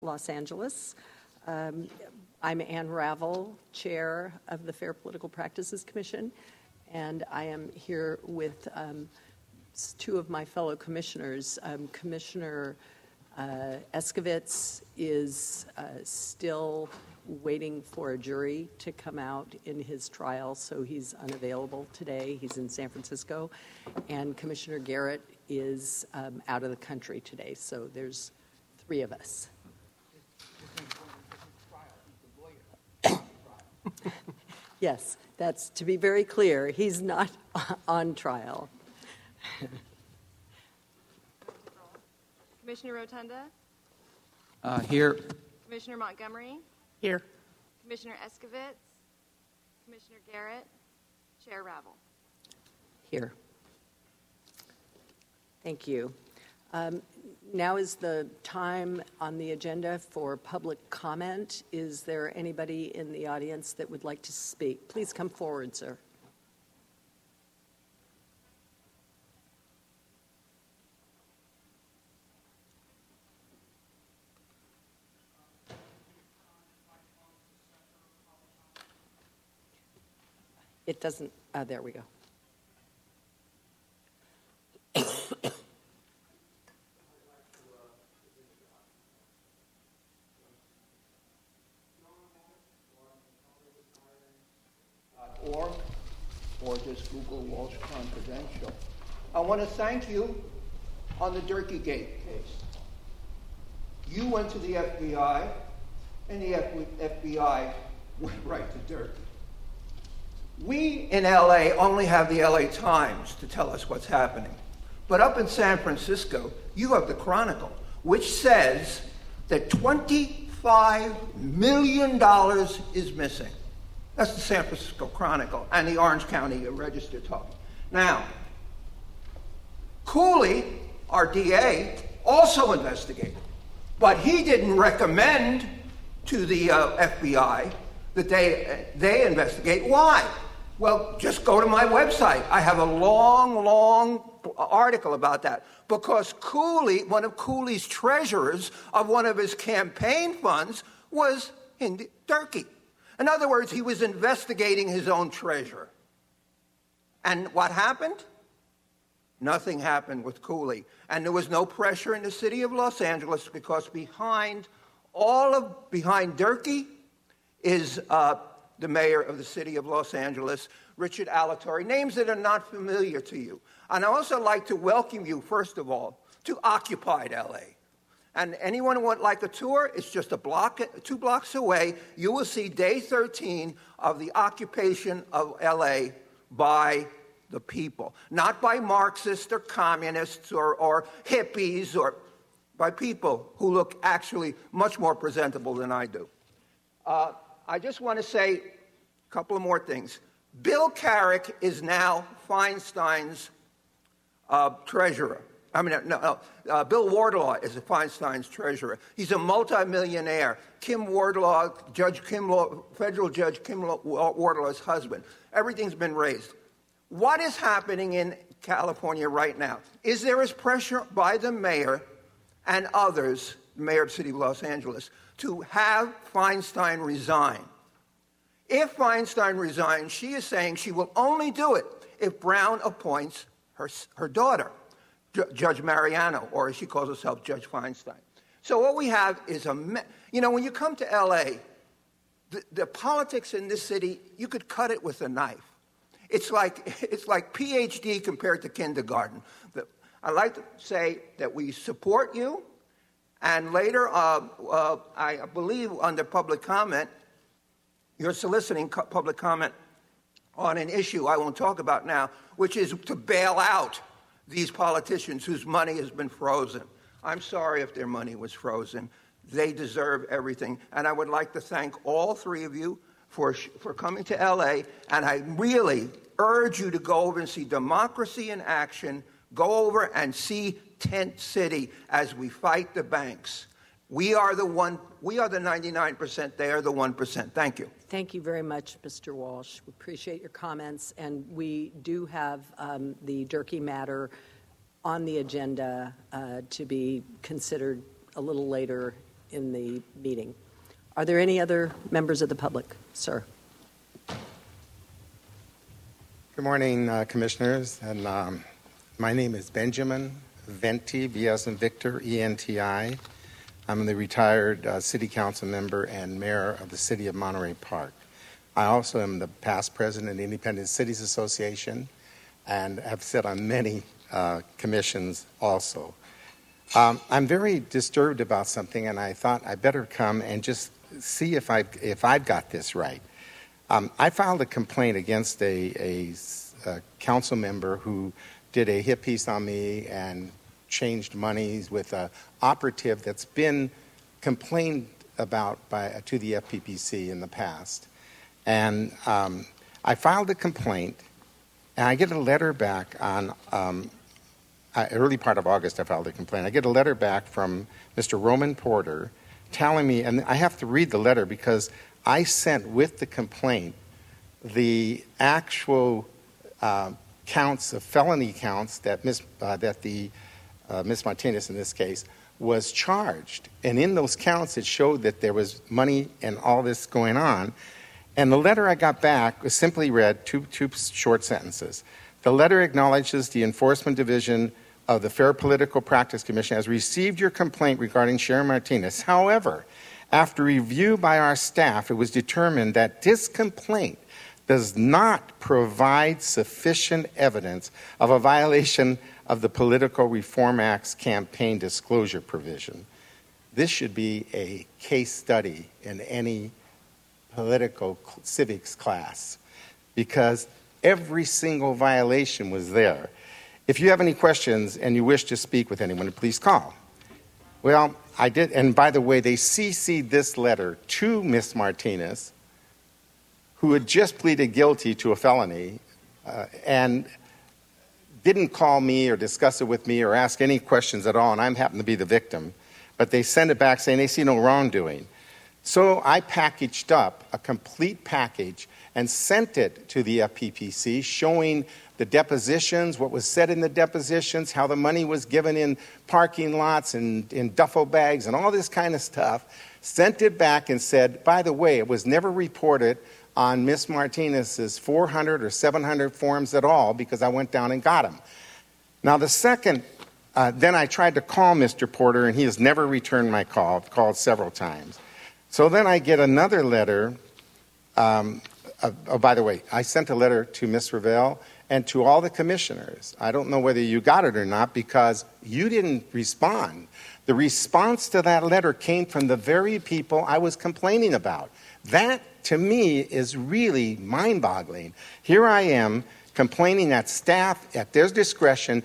Los Angeles. I'm Ann Ravel, Chair of the Fair Political Practices Commission, and I am here with two of my fellow commissioners. Commissioner Escovitz is still waiting for a jury to come out in his trial, so he's unavailable today. He's in San Francisco. And Commissioner Garrett is out of the country today, so there's three of us. Yes, that's to be very clear. He's not on trial. Commissioner Rotunda? Here. Commissioner Montgomery? Here. Commissioner Escovitz? Commissioner Garrett? Chair Ravel? Here. Thank you. Now is the time on the agenda for public comment. Is there anybody in the audience that would like to speak? Please come forward, sir. It doesn't, there we go. Or just Google Walsh Confidential. I want to thank you on the Durkee Gate case. You went to the FBI, and the FBI went right to Durkee. We in LA only have the LA Times to tell us what's happening. But up in San Francisco, you have the Chronicle, which says that $25 million is missing. That's the San Francisco Chronicle and the Orange County Register talking. Now, Cooley, our DA, also investigated, but he didn't recommend to the FBI that they investigate. Why? Well, just go to my website. I have a long article about that. Because Cooley, one of Cooley's treasurers of one of his campaign funds, was in Durkee. In other words, he was investigating his own treasurer. And what happened? Nothing happened with Cooley. And there was no pressure in the city of Los Angeles because behind Durkee is the mayor of the city of Los Angeles, Richard Alatorre, names that are not familiar to you. And I also like to welcome you, first of all, to Occupied LA. And anyone who would like a tour, it's just 2 blocks away. You will see day 13 of the occupation of LA by the people. Not by Marxists or communists or hippies, or by people who look actually much more presentable than I do. I just want to say a couple of more things. Bill Carrick is now Feinstein's treasurer. Bill Wardlaw is Feinstein's treasurer. He's a multimillionaire. Kim Wardlaw, federal Judge Kim Wardlaw's husband. Everything's been raised. What is happening in California right now? Is there is pressure by the mayor and others, the mayor of the city of Los Angeles, to have Feinstein resign? If Feinstein resigns, she is saying she will only do it if Brown appoints her daughter, Judge Mariano, or as she calls herself, Judge Feinstein. So what we have is when you come to L.A., the politics in this city, you could cut it with a knife. It's like PhD compared to kindergarten. I'd like to say that we support you, and later, I believe under public comment, you're soliciting public comment on an issue I won't talk about now, which is to bail out these politicians whose money has been frozen. I'm sorry if their money was frozen. They deserve everything. And I would like to thank all three of you for coming to L.A., and I really urge you to go over and see Democracy in Action. Go over and see Tent City as we fight the banks. We are the 99%, they are the 1%. Thank you. Thank you very much, Mr. Walsh. We appreciate your comments, and we do have the Durkee matter on the agenda to be considered a little later in the meeting. Are there any other members of the public? Sir. Good morning, Commissioners. And my name is Benjamin Venti, V as in Victor, E-N-T-I. I'm the retired City Council member and Mayor of the City of Monterey Park. I also am the past president of the Independent Cities Association and have sat on many commissions also. I'm very disturbed about something, and I thought I better come and just see if I've got this right. I filed a complaint against a council member who did a hit piece on me and changed monies with an operative that's been complained about to the FPPC in the past. And I filed a complaint, and I get a letter back on early part of August. I filed a complaint. I get a letter back from Mr. Roman Porter telling me, and I have to read the letter because I sent with the complaint the actual counts of felony counts that Ms. Martinez in this case was charged, and in those counts it showed that there was money and all this going on. And the letter I got back was simply read two short sentences. The letter acknowledges the Enforcement Division of the Fair Political Practice Commission has received your complaint regarding Sharon Martinez. However, after review by our staff, it was determined that this complaint does not provide sufficient evidence of a violation of the Political Reform Act's campaign disclosure provision. This should be a case study in any political civics class because every single violation was there. If you have any questions and you wish to speak with anyone, please call. Well, I did, and by the way, they CC'd this letter to Ms. Martinez, who had just pleaded guilty to a felony and didn't call me or discuss it with me or ask any questions at all, and I happen to be the victim. But they send it back saying they see no wrongdoing. So I packaged up a complete package and sent it to the FPPC showing the depositions, what was said in the depositions, how the money was given in parking lots and in duffel bags and all this kind of stuff. Sent it back and said, by the way, it was never reported on Ms. Martinez's 400 or 700 forms at all because I went down and got them. Now the second, then I tried to call Mr. Porter and he has never returned my call. I've called several times. So then I get another letter. By the way, I sent a letter to Ms. Ravel and to all the commissioners. I don't know whether you got it or not because you didn't respond. The response to that letter came from the very people I was complaining about. That, to me, is really mind-boggling. Here I am complaining that staff, at their discretion,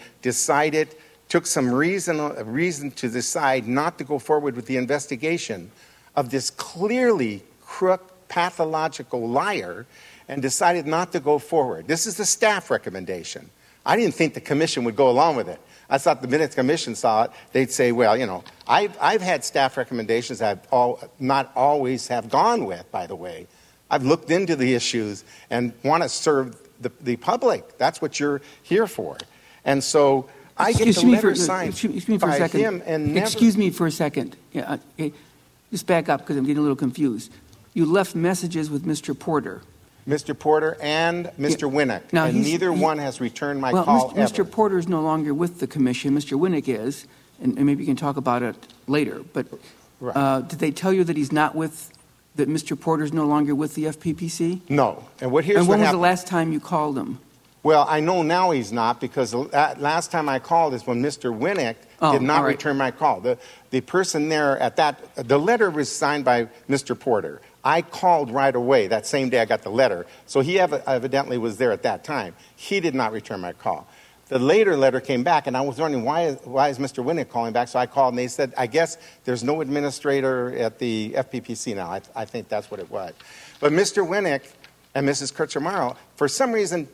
took some reason to decide not to go forward with the investigation of this clearly crook, pathological liar and decided not to go forward. This is the staff recommendation. I didn't think the commission would go along with it. I thought the minute the commission saw it, they'd say, well, you know, I've had staff recommendations I've not always have gone with, by the way. I've looked into the issues and want to serve the public. That's what you're here for. And so I get the letter signed by him and never... Excuse me for a second. Yeah, okay. Just back up because I'm getting a little confused. You left messages with Mr. Porter. Mr. Porter and Mr. Winnick, now and neither one has returned my call ever. Mr. Porter is no longer with the commission. Mr. Winnick is, and maybe you can talk about it later. But right. Did they tell you that that Mr. Porter is no longer with the FPPC? No. And when was the last time you called him? Well, I know now he's not because last time I called is when Mr. Winnick did not return my call. The person there the letter was signed by Mr. Porter. I called right away that same day I got the letter. So he evidently was there at that time. He did not return my call. The later letter came back, and I was wondering, why is Mr. Winnick calling back? So I called, and they said, I guess there's no administrator at the FPPC now. I think that's what it was. But Mr. Winnick and Mrs. Kurtzamaro, for some reason,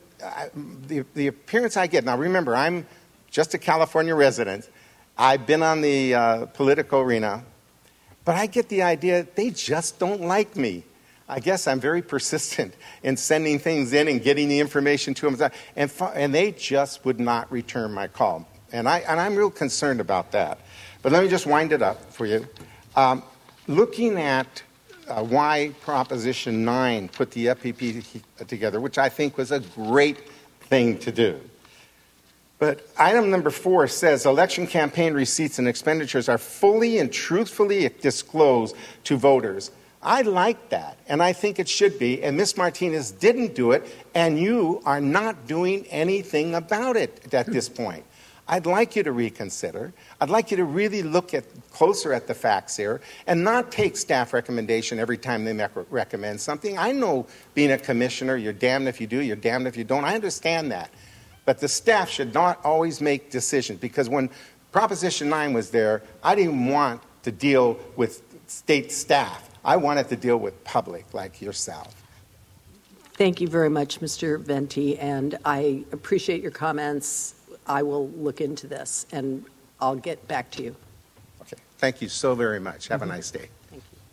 the appearance I get, now remember, I'm just a California resident. I've been on the political arena. But I get the idea they just don't like me. I guess I'm very persistent in sending things in and getting the information to them. And they just would not return my call. And I'm real concerned about that. But let me just wind it up for you. looking at why Proposition 9 put the FPP together, which I think was a great thing to do. But item number 4 says election campaign receipts and expenditures are fully and truthfully disclosed to voters. I like that, and I think it should be, and Ms. Martinez didn't do it, and you are not doing anything about it at this point. I'd like you to reconsider. I'd like you to really look closer at the facts here and not take staff recommendation every time they recommend something. I know being a commissioner, you're damned if you do, you're damned if you don't. I understand that. But the staff should not always make decisions, because when Proposition 9 was there, I didn't want to deal with state staff. I wanted to deal with public like yourself. Thank you very much, Mr. Venti, and I appreciate your comments. I will look into this, and I'll get back to you. Okay. Thank you so very much. Have a nice day. Thank you.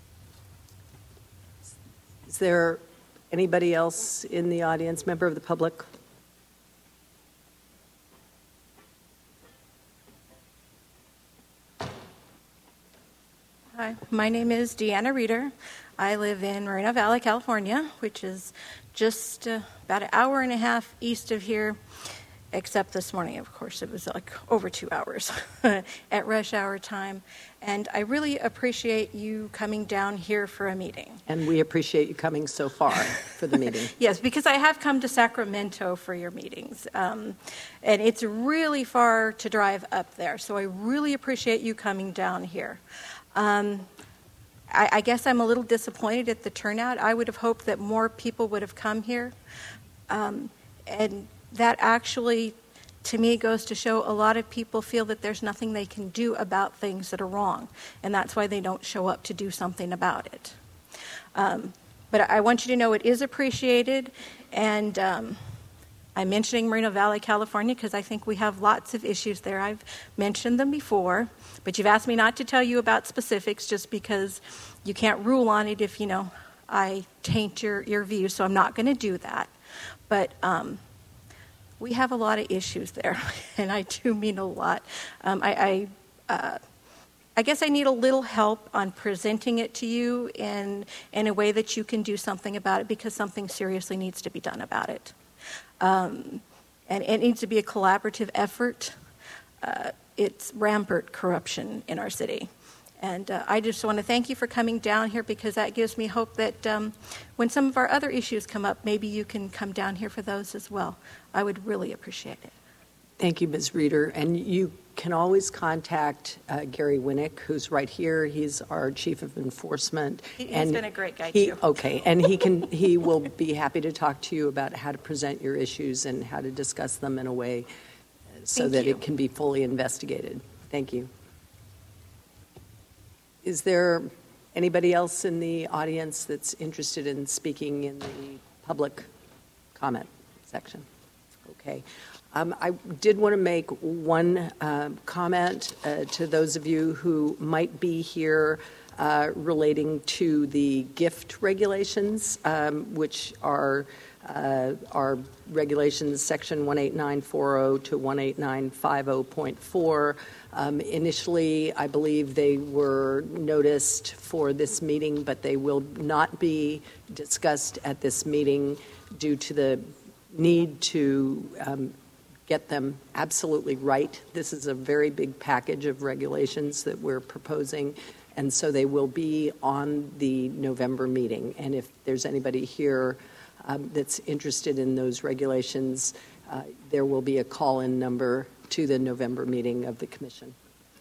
Is there anybody else in the audience, member of the public? Hi, my name is Deanna Reeder. I live in Moreno Valley, California, which is just about an hour and a half east of here, except this morning, of course, it was like over 2 hours at rush hour time. And I really appreciate you coming down here for a meeting. And we appreciate you coming so far for the meeting. Yes, because I have come to Sacramento for your meetings. And it's really far to drive up there, so I really appreciate you coming down here. I guess I'm a little disappointed at the turnout. I would have hoped that more people would have come here. And that actually, to me, goes to show a lot of people feel that there's nothing they can do about things that are wrong. And that's why they don't show up to do something about it. But I want you to know it is appreciated. And I'm mentioning Moreno Valley, California, because I think we have lots of issues there. I've mentioned them before, but you've asked me not to tell you about specifics just because you can't rule on it if, I taint your view, so I'm not going to do that. But we have a lot of issues there, and I do mean a lot. I guess I need a little help on presenting it to you in a way that you can do something about it, because something seriously needs to be done about it. And it needs to be a collaborative effort. It's rampant corruption in our city. And I just want to thank you for coming down here, because that gives me hope that when some of our other issues come up, maybe you can come down here for those as well. I would really appreciate it. Thank you, Ms. Reeder. And you can always contact Gary Winnick, who's right here. He's our chief of enforcement. He's been a great guy, too. Okay, and he will be happy to talk to you about how to present your issues and how to discuss them in a way so that it can be fully investigated. Thank you. Is there anybody else in the audience that's interested in speaking in the public comment section? Okay. I did want to make one comment to those of you who might be here relating to the gift regulations, which are regulations section 18940 to 18950.4. Initially, I believe they were noticed for this meeting, but they will not be discussed at this meeting due to the need to get them absolutely right. This is a very big package of regulations that we're proposing, and so they will be on the November meeting. And if there's anybody here that's interested in those regulations, there will be a call-in number to the November meeting of the Commission.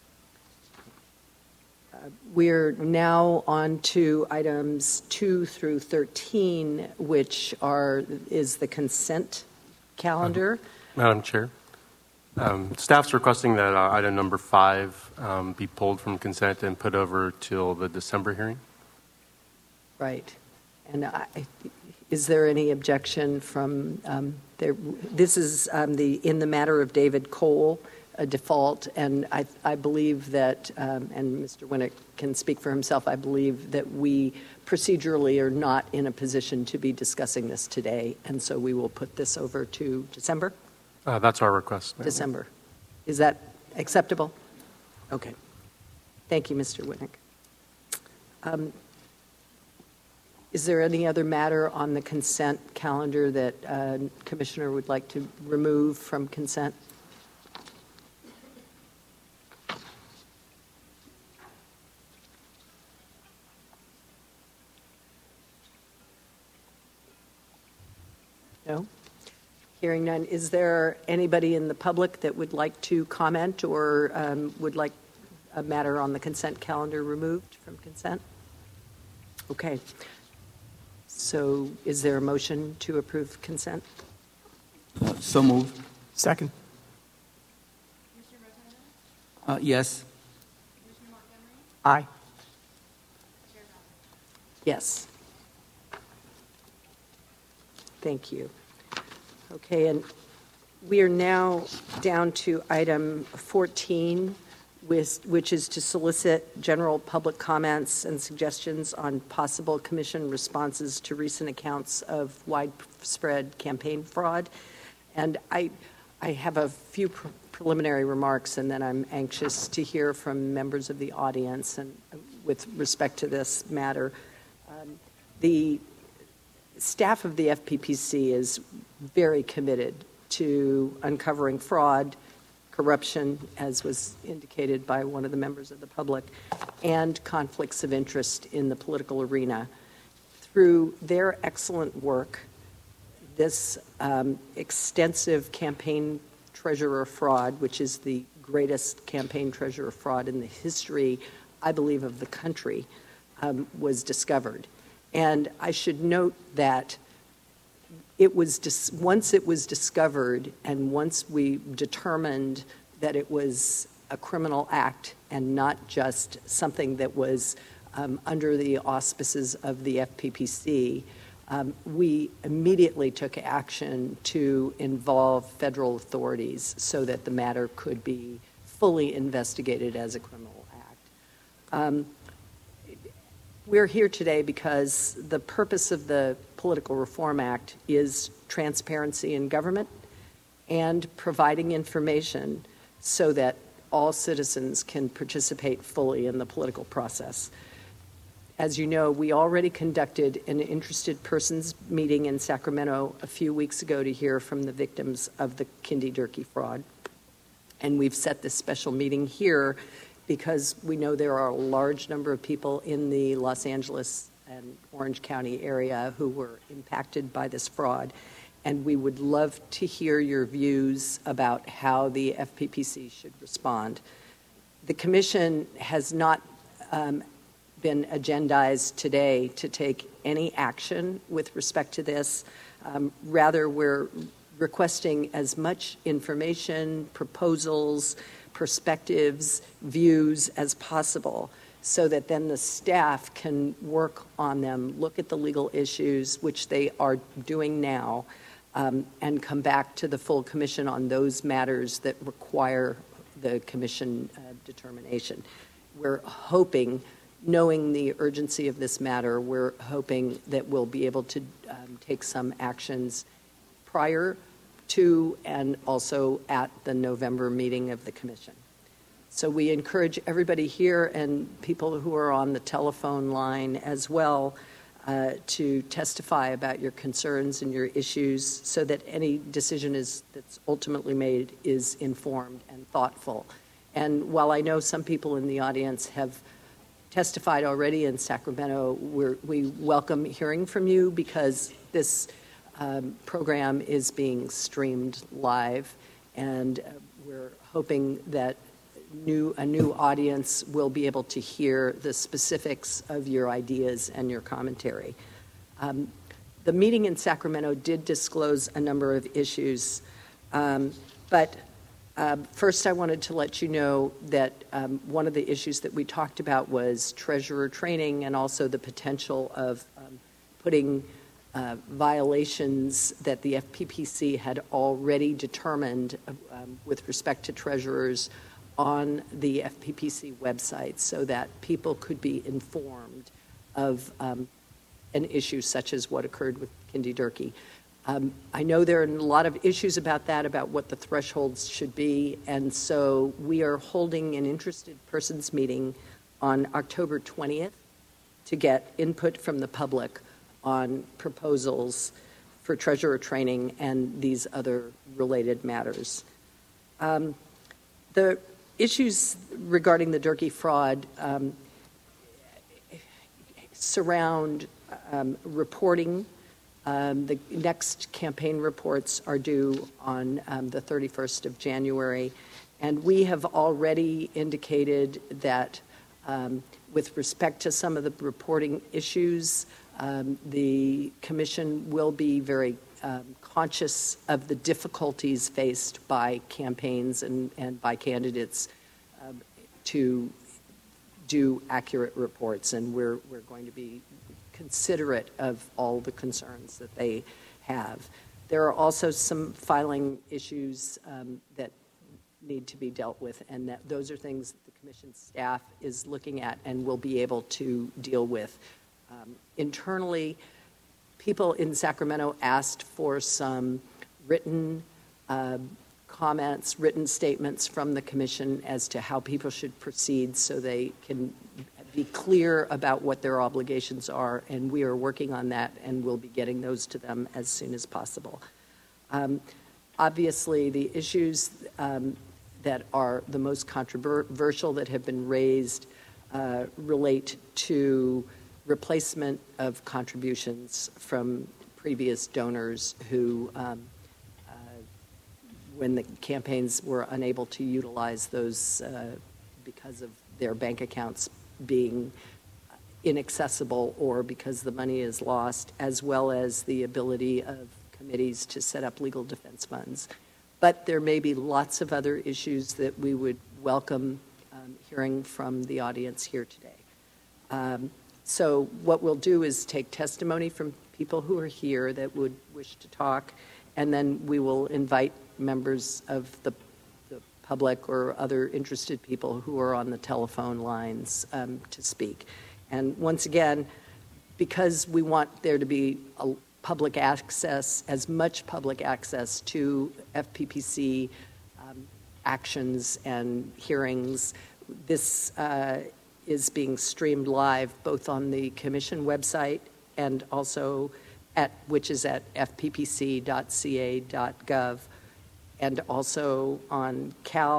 We're now on to items 2 through 13, which is the consent calendar. Madam Chair, staff's requesting that item number 5 be pulled from consent and put over till the December hearing. Right. And is there any objection from there? This is in the matter of David Cole, a default, and I believe that, and Mr. Winnick can speak for himself, I believe that we procedurally are not in a position to be discussing this today, and so we will put this over to December? That's our request. December. Is that acceptable? Okay. Thank you, Mr. Winnick. Is there any other matter on the consent calendar that Commissioner would like to remove from consent? No? Hearing none. Is there anybody in the public that would like to comment or would like a matter on the consent calendar removed from consent? Okay. So is there a motion to approve consent? So moved. Second. Yes. Aye. Yes. Thank you. Okay, and we are now down to item 14, which is to solicit general public comments and suggestions on possible commission responses to recent accounts of widespread campaign fraud. And I have a few preliminary remarks, and then I'm anxious to hear from members of the audience and with respect to this matter. The staff of the FPPC is very committed to uncovering fraud, corruption, as was indicated by one of the members of the public, and conflicts of interest in the political arena. Through their excellent work, this extensive campaign treasurer fraud, which is the greatest campaign treasurer fraud in the history, I believe, of the country, was discovered. And I should note that it was once it was discovered and once we determined that it was a criminal act and not just something that was under the auspices of the FPPC, we immediately took action to involve federal authorities so that the matter could be fully investigated as a criminal act. We're here today because the purpose of the Political Reform Act is transparency in government and providing information so that all citizens can participate fully in the political process. As you know, we already conducted an interested persons meeting in Sacramento a few weeks ago to hear from the victims of the Kindy Durkee fraud. And we've set this special meeting here because we know there are a large number of people in the Los Angeles and Orange County area who were impacted by this fraud. And we would love to hear your views about how the FPPC should respond. The Commission has not been agendized today to take any action with respect to this. Rather, we're requesting as much information, proposals, perspectives, views as possible so that then the staff can work on them, look at the legal issues, which they are doing now, and come back to the full commission on those matters that require the commission determination. We're hoping, knowing the urgency of this matter, we're hoping that we'll be able to take some actions prior to and also at the November meeting of the commission. So we encourage everybody here and people who are on the telephone line as well to testify about your concerns and your issues so that any decision that's ultimately made is informed and thoughtful. And while I know some people in the audience have testified already in Sacramento, we welcome hearing from you because this program is being streamed live, and we're hoping that a new audience will be able to hear the specifics of your ideas and your commentary. The meeting in Sacramento did disclose a number of issues, but first I wanted to let you know that one of the issues that we talked about was treasurer training and also the potential of putting violations that the FPPC had already determined with respect to treasurers on the FPPC website so that people could be informed of an issue such as what occurred with Kindy Durkee. I know there are a lot of issues about that, about what the thresholds should be, and so we are holding an interested persons meeting on October 20th to get input from the public on proposals for treasurer training and these other related matters. The issues regarding the Durkee fraud surround reporting. The next campaign reports are due on the 31st of January, and we have already indicated that with respect to some of the reporting issues, the Commission will be very conscious of the difficulties faced by campaigns and by candidates to do accurate reports, and we're going to be considerate of all the concerns that they have. There are also some filing issues that need to be dealt with, and that those are things that the Commission staff is looking at and will be able to deal with. Internally, people in Sacramento asked for some written comments, written statements from the Commission as to how people should proceed so they can be clear about what their obligations are, and we are working on that and we'll be getting those to them as soon as possible. Obviously, the issues that are the most controversial that have been raised relate to replacement of contributions from previous donors who, when the campaigns were unable to utilize those because of their bank accounts being inaccessible or because the money is lost, as well as the ability of committees to set up legal defense funds. But there may be lots of other issues that we would welcome hearing from the audience here today. So what we'll do is take testimony from people who are here that would wish to talk, and then we will invite members of the public or other interested people who are on the telephone lines to speak. And once again, because we want there to be a public access, as much public access to FPPC actions and hearings, this is being streamed live both on the Commission website and also which is at fppc.ca.gov, and also on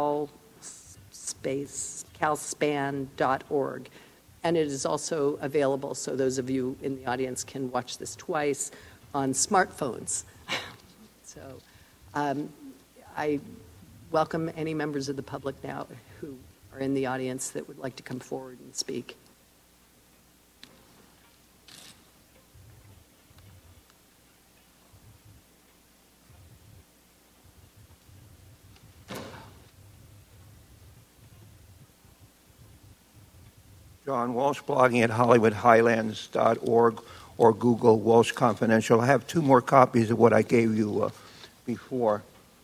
calspan.org. And it is also available, so those of you in the audience can watch this twice, on smartphones. So I welcome any members of the public now who are in the audience that would like to come forward and speak. John Walsh, blogging at HollywoodHighlands.org or Google Walsh Confidential. I have two more copies of what I gave you before.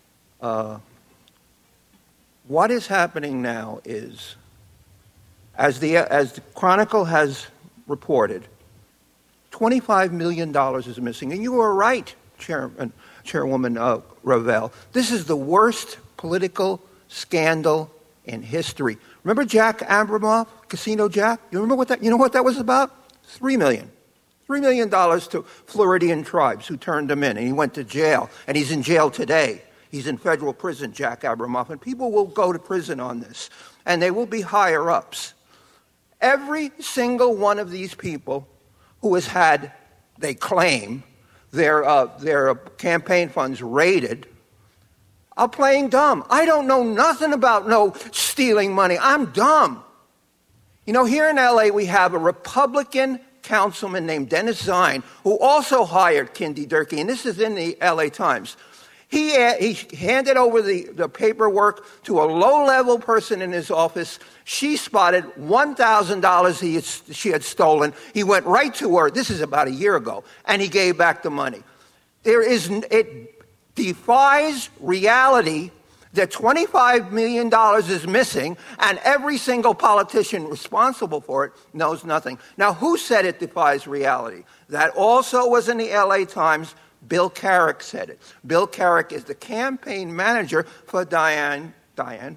What is happening now is, as the Chronicle has reported, $25 million is missing. And you were right, Chairwoman Ravel. This is the worst political scandal in history. Remember Jack Abramoff, Casino Jack? You know what that was about? $3 million. $3 million to Floridian tribes who turned him in, and he went to jail, and he's in jail today. He's in federal prison, Jack Abramoff, and people will go to prison on this, and they will be higher-ups. Every single one of these people who has had, they claim, their campaign funds raided are playing dumb. I don't know nothing about no stealing money. I'm dumb. You know, here in L.A. we have a Republican councilman named Dennis Zine who also hired Kindy Durkee, and this is in the L.A. Times. He handed over the paperwork to a low-level person in his office. She spotted $1,000 she had stolen. He went right to her. This is about a year ago, and he gave back the money. It defies reality that $25 million is missing, and every single politician responsible for it knows nothing. Now, who said it defies reality? That also was in the L.A. Times. Bill Carrick said it. Bill Carrick is the campaign manager for Dianne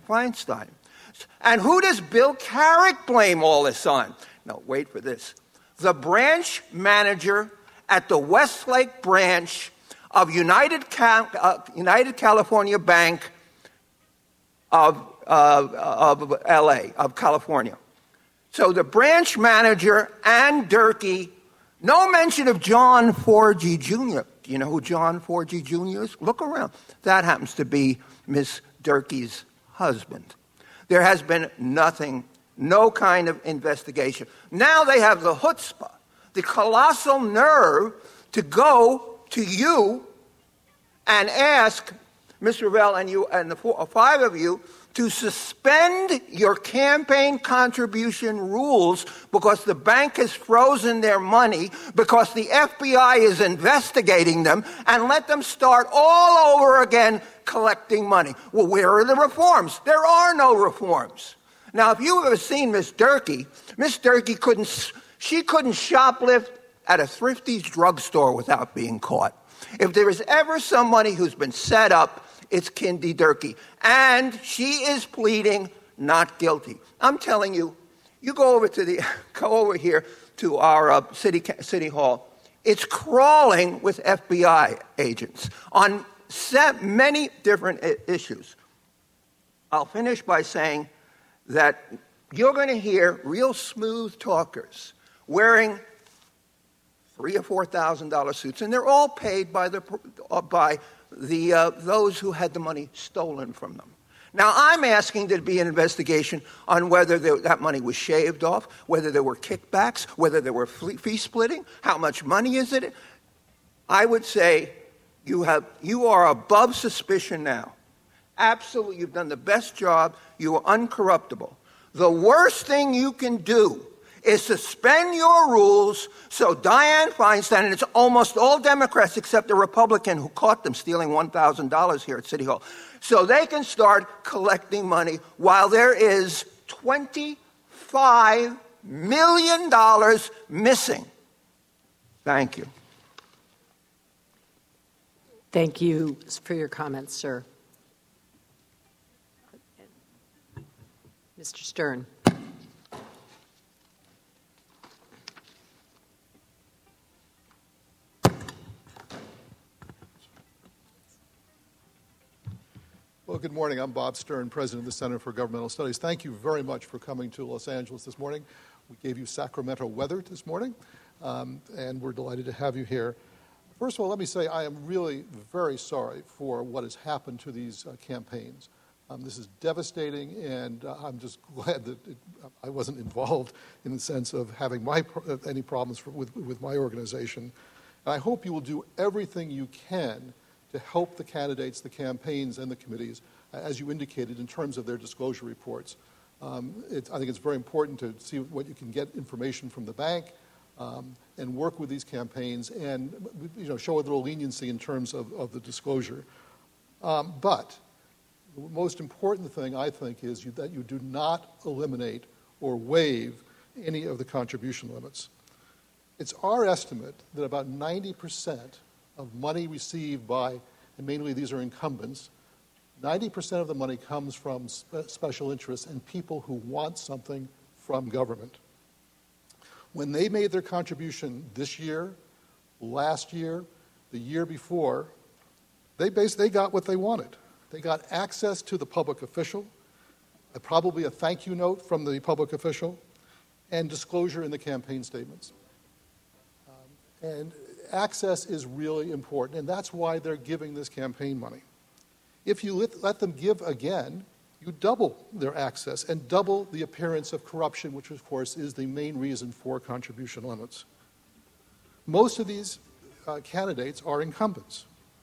Feinstein. And who does Bill Carrick blame all this on? No, wait for this. the branch manager at the Westlake branch of United California Bank of L.A., of California. So the branch manager and Durkee, no mention of John Forgy Jr. Do you know who John Forgy Jr. is? Look around. That happens to be Miss Durkee's husband. There has been nothing, no kind of investigation. Now they have the chutzpah, the colossal nerve to go to you and ask Mr. Revelle and you and the five of you to suspend your campaign contribution rules because the bank has frozen their money, because the FBI is investigating them, and let them start all over again collecting money. Well, where are the reforms? There are no reforms. Now, if you've ever seen Miss Durkee couldn't shoplift at a Thrifty's drugstore without being caught. If there is ever somebody who's been set up, it's Kindy Durkee. And she is pleading not guilty. I'm telling you, you go over here to our city hall. It's crawling with FBI agents on many different issues. I'll finish by saying that you're going to hear real smooth talkers wearing $3,000 or $4,000 suits, and they're all paid by those who had the money stolen from them. Now, I'm asking there to be an investigation on whether that money was shaved off, whether there were kickbacks, whether there were fee splitting, how much money is it? I would say you are above suspicion now. Absolutely, you've done the best job. You are uncorruptible. The worst thing you can do is suspend your rules so Dianne Feinstein, and it's almost all Democrats except a Republican who caught them stealing $1,000 here at City Hall, so they can start collecting money while there is $25 million missing. Thank you. Thank you for your comments, sir. Mr. Stern. Well, good morning. I'm Bob Stern, President of the Center for Governmental Studies. Thank you very much for coming to Los Angeles this morning. We gave you Sacramento weather this morning, and we're delighted to have you here. First of all, let me say I am really very sorry for what has happened to these campaigns. This is devastating, and I'm just glad that I wasn't involved in the sense of having any problems with my organization. And I hope you will do everything you can to help the candidates, the campaigns, and the committees, as you indicated, in terms of their disclosure reports. I think it's very important to see what you can get information from the bank and work with these campaigns and show a little leniency in terms of the disclosure. But the most important thing, I think, is that you do not eliminate or waive any of the contribution limits. It's our estimate that about 90% of money received by, and mainly these are incumbents, 90% of the money comes from special interests and people who want something from government. When they made their contribution this year, last year, the year before, they got what they wanted. They got access to the public official, probably a thank you note from the public official, and disclosure in the campaign statements. And access is really important, and that's why they're giving this campaign money. If you let them give again, you double their access and double the appearance of corruption, which, of course, is the main reason for contribution limits. Most of these candidates are incumbents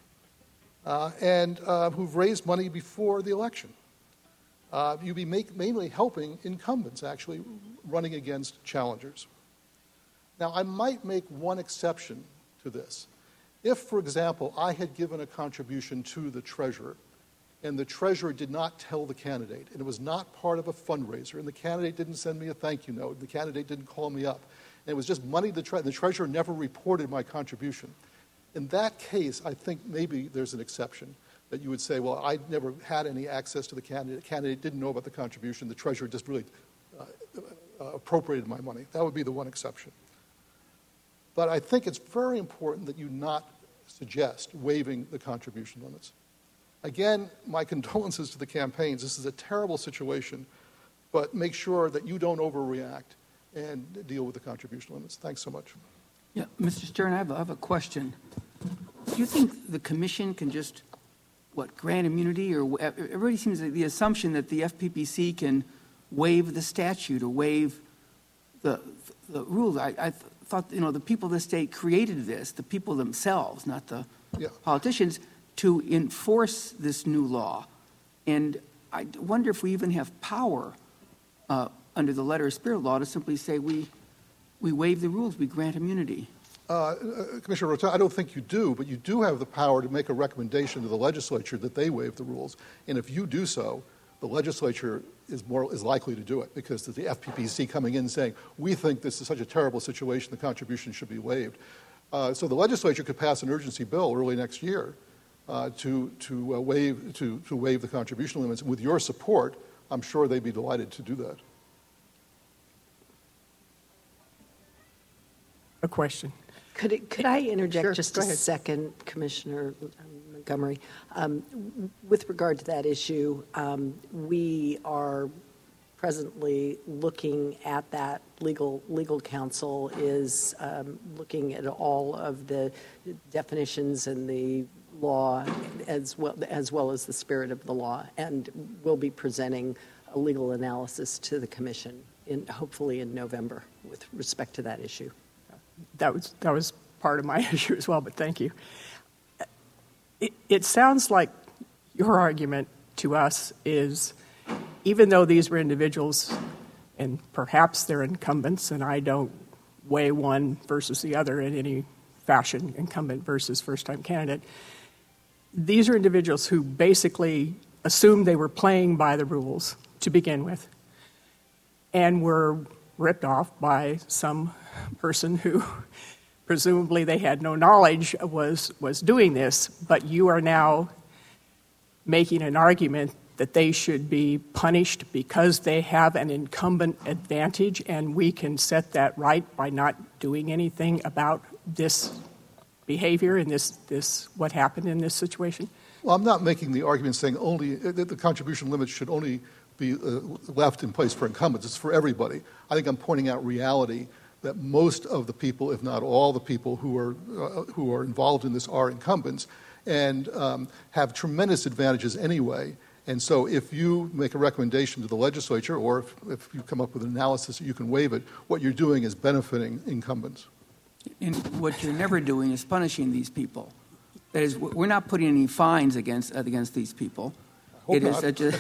and who've raised money before the election. You'd be mainly helping incumbents, actually, running against challengers. Now, I might make one exception to this. If, for example, I had given a contribution to the treasurer and the treasurer did not tell the candidate, and it was not part of a fundraiser, and the candidate didn't send me a thank you note, the candidate didn't call me up, and it was just money the treasurer never reported my contribution. In that case, I think maybe there's an exception that you would say, well, I never had any access to the candidate didn't know about the contribution, the treasurer just really appropriated my money. That would be the one exception. But I think it's very important that you not suggest waiving the contribution limits. Again, my condolences to the campaigns. This is a terrible situation, but make sure that you don't overreact and deal with the contribution limits. Thanks so much. Yeah, Mr. Stern, I have a question. Do you think the commission can just, grant immunity? Or everybody seems to the assumption that the FPPC can waive the statute or waive the rules. I thought, the people of the state created this, the people themselves, not the politicians, to enforce this new law. And I wonder if we even have power under the letter of spirit law to simply say we waive the rules, we grant immunity. Commissioner Rotella, I don't think you do, but you do have the power to make a recommendation to the legislature that they waive the rules. And if you do so, the legislature is likely to do it, because the FPPC coming in saying, we think this is such a terrible situation, the contribution should be waived. So the legislature could pass an urgency bill early next year to waive the contribution limits. And with your support, I'm sure they'd be delighted to do that. A question. Could I interject Sure, just go a ahead. second, Commissioner Montgomery? With regard to that issue, we are presently looking at that. Legal counsel is looking at all of the definitions and the law as well as the spirit of the law, and we'll be presenting a legal analysis to the commission hopefully in November with respect to that issue. That was part of my issue as well, but thank you. It sounds like your argument to us is, even though these were individuals, and perhaps they're incumbents, and I don't weigh one versus the other in any fashion, incumbent versus first-time candidate, these are individuals who basically assumed they were playing by the rules to begin with and were ripped off by some person who presumably they had no knowledge was doing this, but you are now making an argument that they should be punished because they have an incumbent advantage, and we can set that right by not doing anything about this behavior and this what happened in this situation? Well, I'm not making the argument saying only that the contribution limits should only be left in place for incumbents. It's for everybody. I think I'm pointing out reality that most of the people, if not all the people who are involved in this, are incumbents and have tremendous advantages anyway. And so if you make a recommendation to the legislature, or if you come up with an analysis that you can waive it, what you're doing is benefiting incumbents. And what you're never doing is punishing these people. That is, we're not putting any fines against these people. Hope not.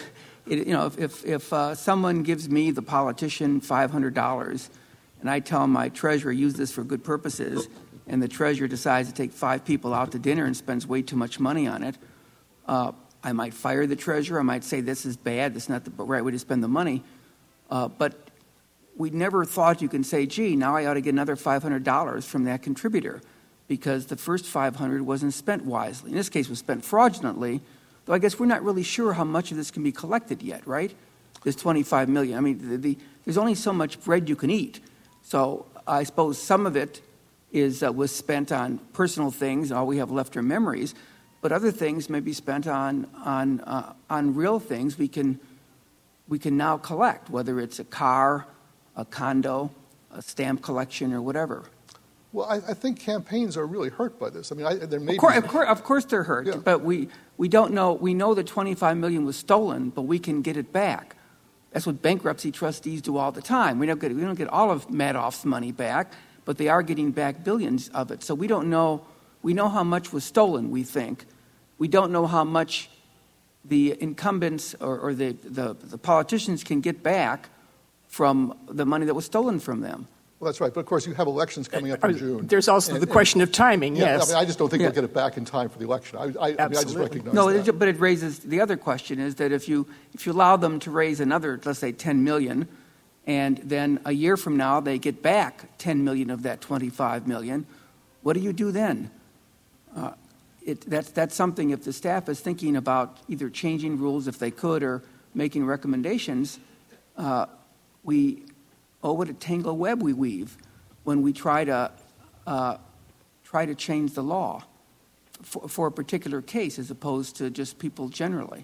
If someone gives me, the politician, $500, and I tell my treasurer, use this for good purposes, and the treasurer decides to take 5 people out to dinner and spends way too much money on it, I might fire the treasurer. I might say this is bad. This is not the right way to spend the money. But we never thought you can say, gee, now I ought to get another $500 from that contributor because the first $500 wasn't spent wisely. In this case, it was spent fraudulently, though I guess we're not really sure how much of this can be collected yet, right? This $25 million. I mean, there's only so much bread you can eat. So I suppose some of it was spent on personal things, and all we have left are memories. But other things may be spent on real things we can now collect, whether it's a car, a condo, a stamp collection, or whatever. Well, I think campaigns are really hurt by this. I mean, there may Of course they're hurt, Yeah. but we don't know. We know that $25 million was stolen, but we can get it back. That's what bankruptcy trustees do all the time. We don't get all of Madoff's money back, but they are getting back billions of it. So we don't know. We know how much was stolen, we think. We don't know how much the incumbents or the politicians can get back from the money that was stolen from them. Well, that's right. But, of course, you have elections coming up in June. There's also the question of timing, Yeah, yes. I mean, I just don't think Yeah. we'll get it back in time for the election. I just recognize No, that. but it raises the other question is that if you allow them to raise another, let's say, $10 million, and then a year from now they get back $10 million of that $25 million, what do you do then? That's something, if the staff is thinking about either changing rules if they could or making recommendations, what a tangled web we weave when we try to try to change the law for a particular case as opposed to just people generally.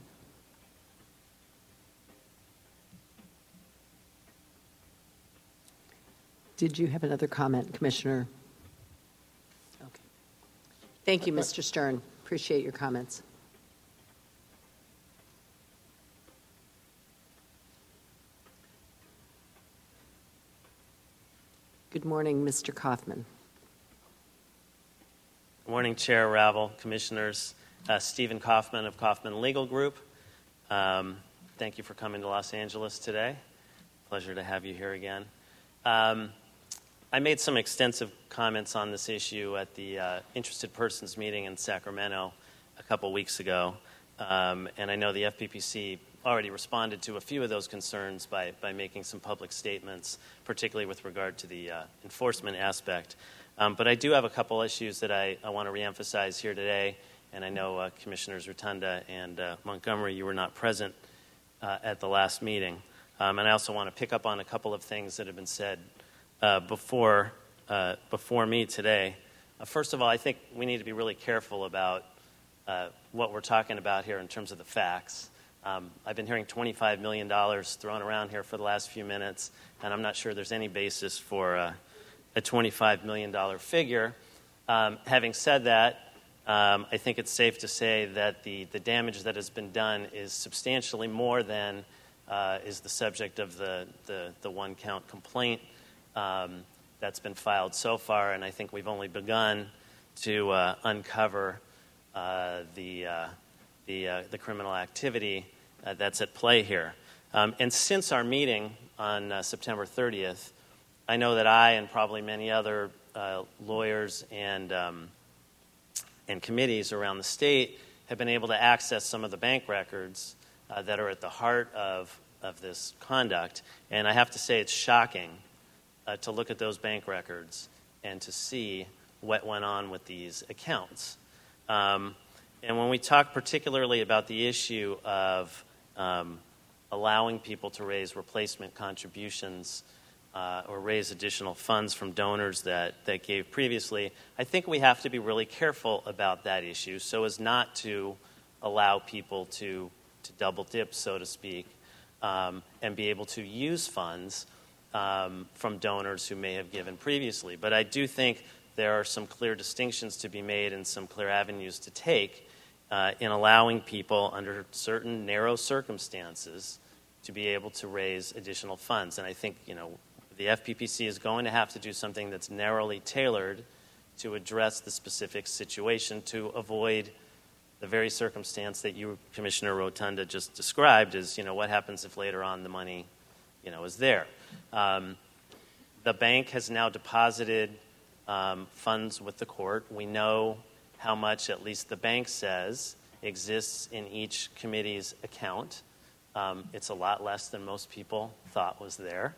Did you have another comment, Commissioner? Okay. Thank you, Mr. Stern. Appreciate your comments. Good morning, Mr. Kaufman. Good morning, Chair Ravel, Commissioners. Stephen Kaufman of Kaufman Legal Group. Thank you for coming to Los Angeles today. Pleasure to have you here again. I made some extensive comments on this issue at the Interested Persons meeting in Sacramento a couple weeks ago, and I know the FPPC already responded to a few of those concerns by making some public statements, particularly with regard to the enforcement aspect. But I do have a couple issues that I want to reemphasize here today, and I know Commissioners Rotunda and Montgomery, you were not present at the last meeting. And I also want to pick up on a couple of things that have been said before me today. First of all, I think we need to be really careful about what we're talking about here in terms of the facts. I've been hearing $25 million thrown around here for the last few minutes, and I'm not sure there's any basis for a $25 million figure. Having said that, I think it's safe to say that the damage that has been done is substantially more than is the subject of the one-count complaint that's been filed so far, and I think we've only begun to uncover the criminal activity that's at play here. And since our meeting on September 30th, I know that I and probably many other lawyers and committees around the state have been able to access some of the bank records that are at the heart of this conduct. And I have to say it's shocking to look at those bank records and to see what went on with these accounts. And when we talk particularly about the issue of allowing people to raise replacement contributions or raise additional funds from donors that gave previously, I think we have to be really careful about that issue so as not to allow people to double dip, so to speak, and be able to use funds from donors who may have given previously. But I do think there are some clear distinctions to be made and some clear avenues to take in allowing people under certain narrow circumstances to be able to raise additional funds. And I think, the FPPC is going to have to do something that's narrowly tailored to address the specific situation to avoid the very circumstance that you, Commissioner Rotunda, just described as, what happens if later on the money, is there. The bank has now deposited funds with the court. We know how much, at least the bank says, exists in each committee's account. It's a lot less than most people thought was there.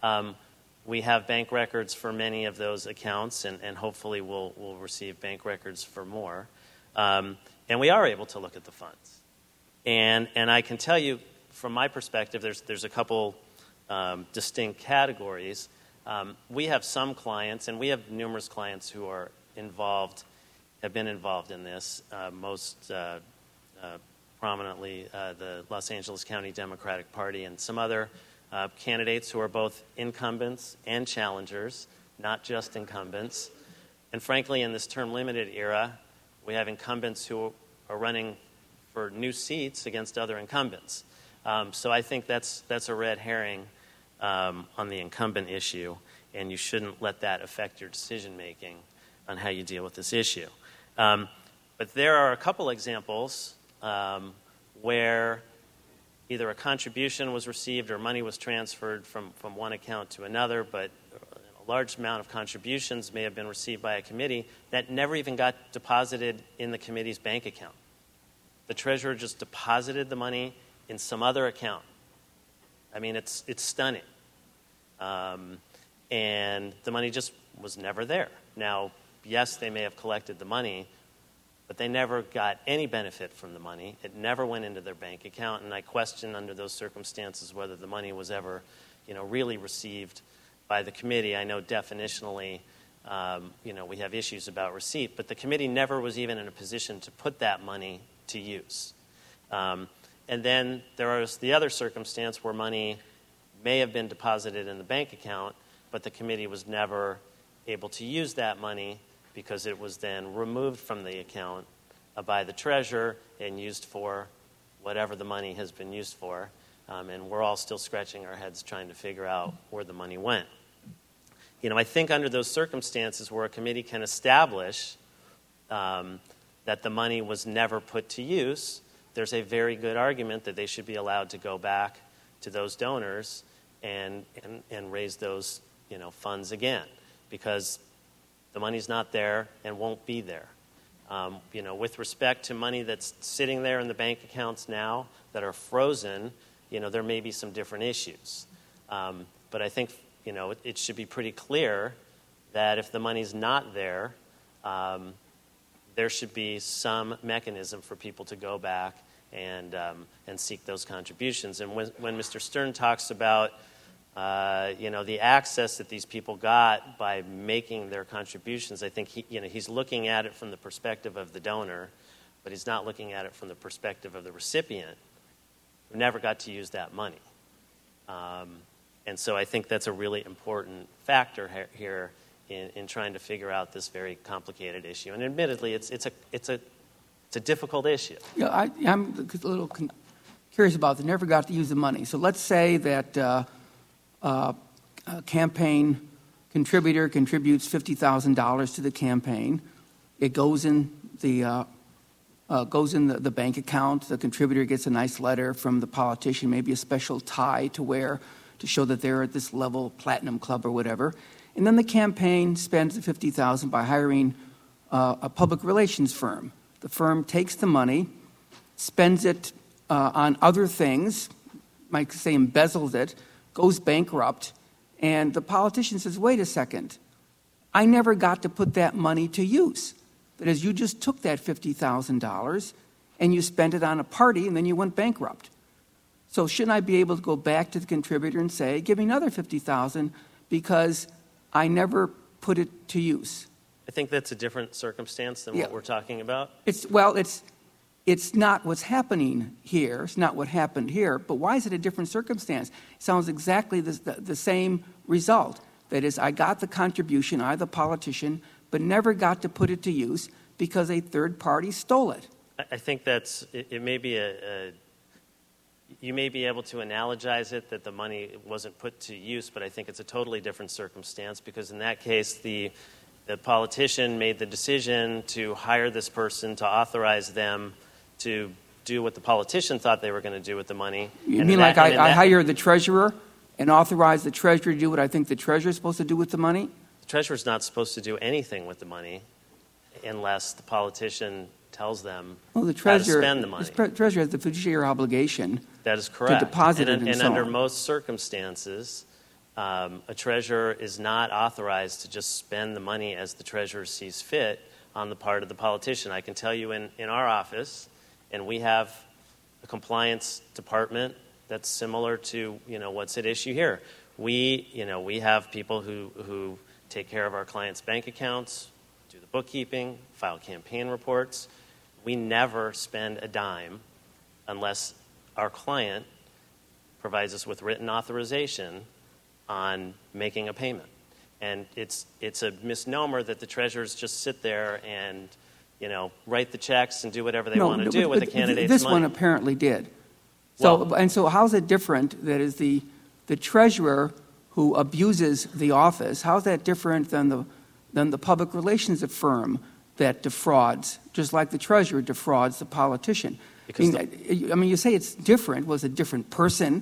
We have bank records for many of those accounts, and hopefully we'll receive bank records for more. And we are able to look at the funds. And I can tell you, from my perspective, there's a couple distinct categories. We have some clients, and we have numerous clients who are have been involved in this, most prominently the Los Angeles County Democratic Party and some other candidates who are both incumbents and challengers, not just incumbents. And frankly, in this term-limited era, we have incumbents who are running for new seats against other incumbents. So I think that's a red herring on the incumbent issue, and you shouldn't let that affect your decision-making on how you deal with this issue. But there are a couple examples where either a contribution was received or money was transferred from one account to another, but a large amount of contributions may have been received by a committee that never even got deposited in the committee's bank account. The treasurer just deposited the money in some other account. I mean, it's stunning. And the money just was never there. Now, yes, they may have collected the money, but they never got any benefit from the money. It never went into their bank account, and I question under those circumstances whether the money was ever, really received by the committee. I know definitionally we have issues about receipt. But the committee never was even in a position to put that money to use. And then there was the other circumstance where money may have been deposited in the bank account, but the committee was never able to use that money because it was then removed from the account by the treasurer and used for whatever the money has been used for. And we're all still scratching our heads trying to figure out where the money went. I think under those circumstances where a committee can establish that the money was never put to use, there's a very good argument that they should be allowed to go back to those donors and raise those funds again, because the money's not there and won't be there. With respect to money that's sitting there in the bank accounts now that are frozen, there may be some different issues. But I think, it should be pretty clear that if the money's not there, there should be some mechanism for people to go back and seek those contributions. And when Mr. Stern talks about the access that these people got by making their contributions, I think he's looking at it from the perspective of the donor, but he's not looking at it from the perspective of the recipient who never got to use that money. And so I think that's a really important factor here in trying to figure out this very complicated issue. And admittedly, it's a difficult issue. Yeah, I'm a little curious about they never got to use the money. So let's say that a campaign contributor contributes $50,000 to the campaign. It goes in the bank account. The contributor gets a nice letter from the politician, maybe a special tie to wear to show that they're at this level, platinum club or whatever. And then the campaign spends the $50,000 by hiring a public relations firm. The firm takes the money, spends it on other things, might say embezzles it, goes bankrupt, and the politician says, wait a second, I never got to put that money to use. That is, you just took that $50,000 and you spent it on a party and then you went bankrupt. So shouldn't I be able to go back to the contributor and say, give me another $50,000 because I never put it to use? I think that's a different circumstance than what we're talking about. It's not what's happening here. It's not what happened here. But why is it a different circumstance? It sounds exactly the same result. That is, I got the contribution, I, the politician, but never got to put it to use because a third party stole it. I think it may be you may be able to analogize it that the money wasn't put to use, but I think it's a totally different circumstance because in that case, the politician made the decision to hire this person to authorize them to do what the politician thought they were going to do with the money. You mean like I hire the treasurer and authorize the treasurer to do what I think the treasurer is supposed to do with the money? The treasurer's not supposed to do anything with the money unless the politician tells them how to spend the money. The treasurer has the fiduciary obligation. That is correct. To deposit it and under most circumstances, a treasurer is not authorized to just spend the money as the treasurer sees fit on the part of the politician. I can tell you in our office, and we have a compliance department that's similar to what's at issue here. We have people who take care of our clients' bank accounts, do the bookkeeping, file campaign reports. We never spend a dime unless our client provides us with written authorization on making a payment. And it's a misnomer that the treasurers just sit there and write the checks and do whatever they want to do with the candidate's this money. One apparently did. So how is it different? That is the treasurer who abuses the office. How is that different than the public relations firm that defrauds, just like the treasurer defrauds the politician? You say it's different. Was a different person,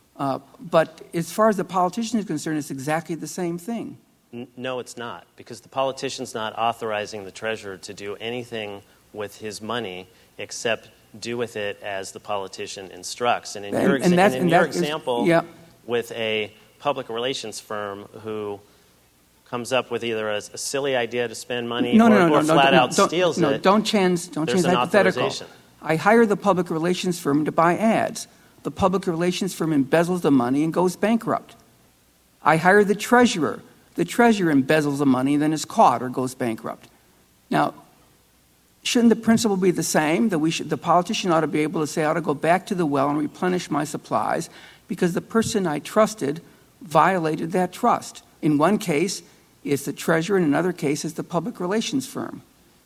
but as far as the politician is concerned, it's exactly the same thing. No, it's not, because the politician's not authorizing the treasurer to do anything with his money except do with it as the politician instructs. And in your example, with a public relations firm who comes up with either a silly idea to spend money or flat out steals it, don't change hypothetical. I hire the public relations firm to buy ads. The public relations firm embezzles the money and goes bankrupt. I hire the treasurer the treasurer embezzles the money and then is caught or goes bankrupt. Now, shouldn't the principle be the same, that the politician ought to be able to say, I ought to go back to the well and replenish my supplies because the person I trusted violated that trust? In one case, it's the treasurer. In another case, it's the public relations firm.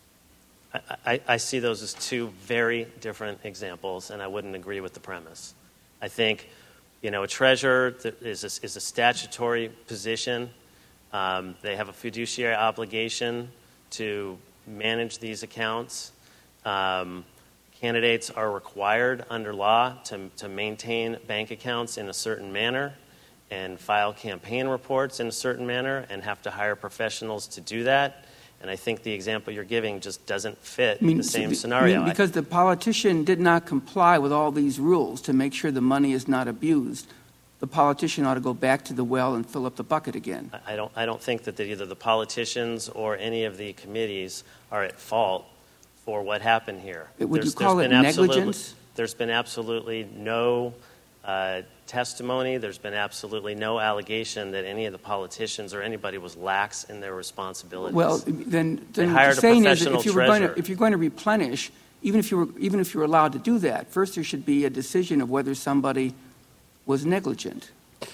I see those as two very different examples, and I wouldn't agree with the premise. I think, a treasurer is a statutory position. They have a fiduciary obligation to manage these accounts. Candidates are required under law to maintain bank accounts in a certain manner and file campaign reports in a certain manner and have to hire professionals to do that. And I think the example you're giving just doesn't fit the same scenario. Because the politician did not comply with all these rules to make sure the money is not abused, the politician ought to go back to the well and fill up the bucket again. I don't think that either the politicians or any of the committees are at fault for what happened here. Would you call it negligence? There's been absolutely no testimony. There's been absolutely no allegation that any of the politicians or anybody was lax in their responsibilities. Well, then they hired a professional treasurer. If you're going to replenish, even if you were allowed to do that, first there should be a decision of whether somebody was negligent.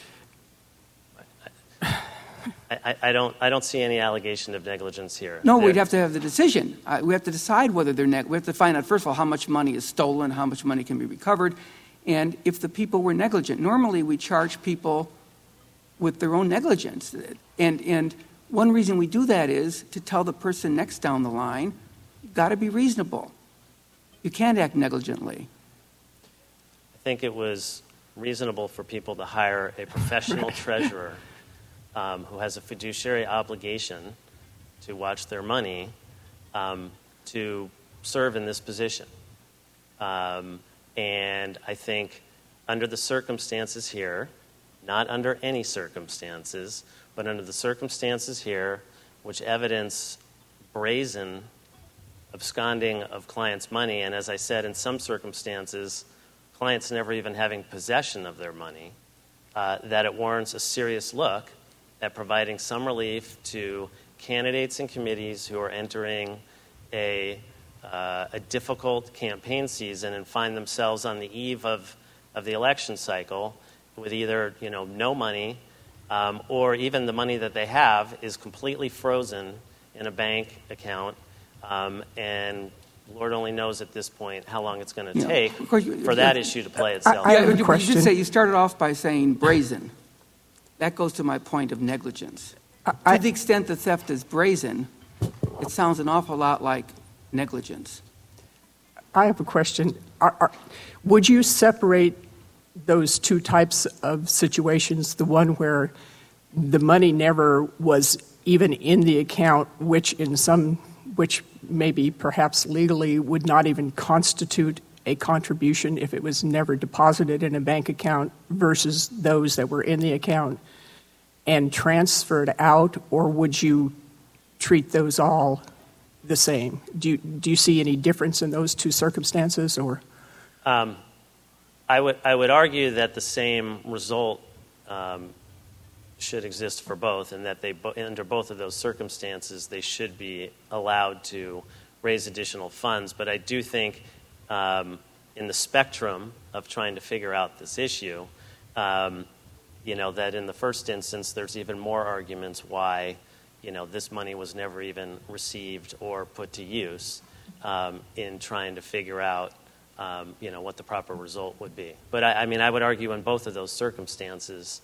I don't see any allegation of negligence here. No, we'd have to have the decision. We have to decide whether they're we have to find out, first of all, how much money is stolen, how much money can be recovered, and if the people were negligent. Normally, we charge people with their own negligence. And one reason we do that is to tell the person next down the line, you've got to be reasonable. You can't act negligently. I think it was reasonable for people to hire a professional treasurer who has a fiduciary obligation to watch their money to serve in this position. And I think under the circumstances here, not under any circumstances, but under the circumstances here, which evidence brazen absconding of clients' money, and as I said, in some circumstances, clients never even having possession of their money, that it warrants a serious look at providing some relief to candidates and committees who are entering a difficult campaign season and find themselves on the eve of the election cycle with either no money or even the money that they have is completely frozen in a bank account, and Lord only knows at this point how long it's going to take for that issue to play itself. I have a question. You started off by saying brazen. That goes to my point of negligence. To the extent the theft is brazen, it sounds an awful lot like negligence. I have a question. Would you separate those two types of situations, the one where the money never was even in the account, which maybe perhaps legally would not even constitute a contribution if it was never deposited in a bank account, versus those that were in the account and transferred out, or would you treat those all the same? Do you see any difference in those two circumstances, or? I would argue that the same result should exist for both, and that under both of those circumstances they should be allowed to raise additional funds. But I do think in the spectrum of trying to figure out this issue, that in the first instance there's even more arguments why this money was never even received or put to use in trying to figure out what the proper result would be. But I would argue in both of those circumstances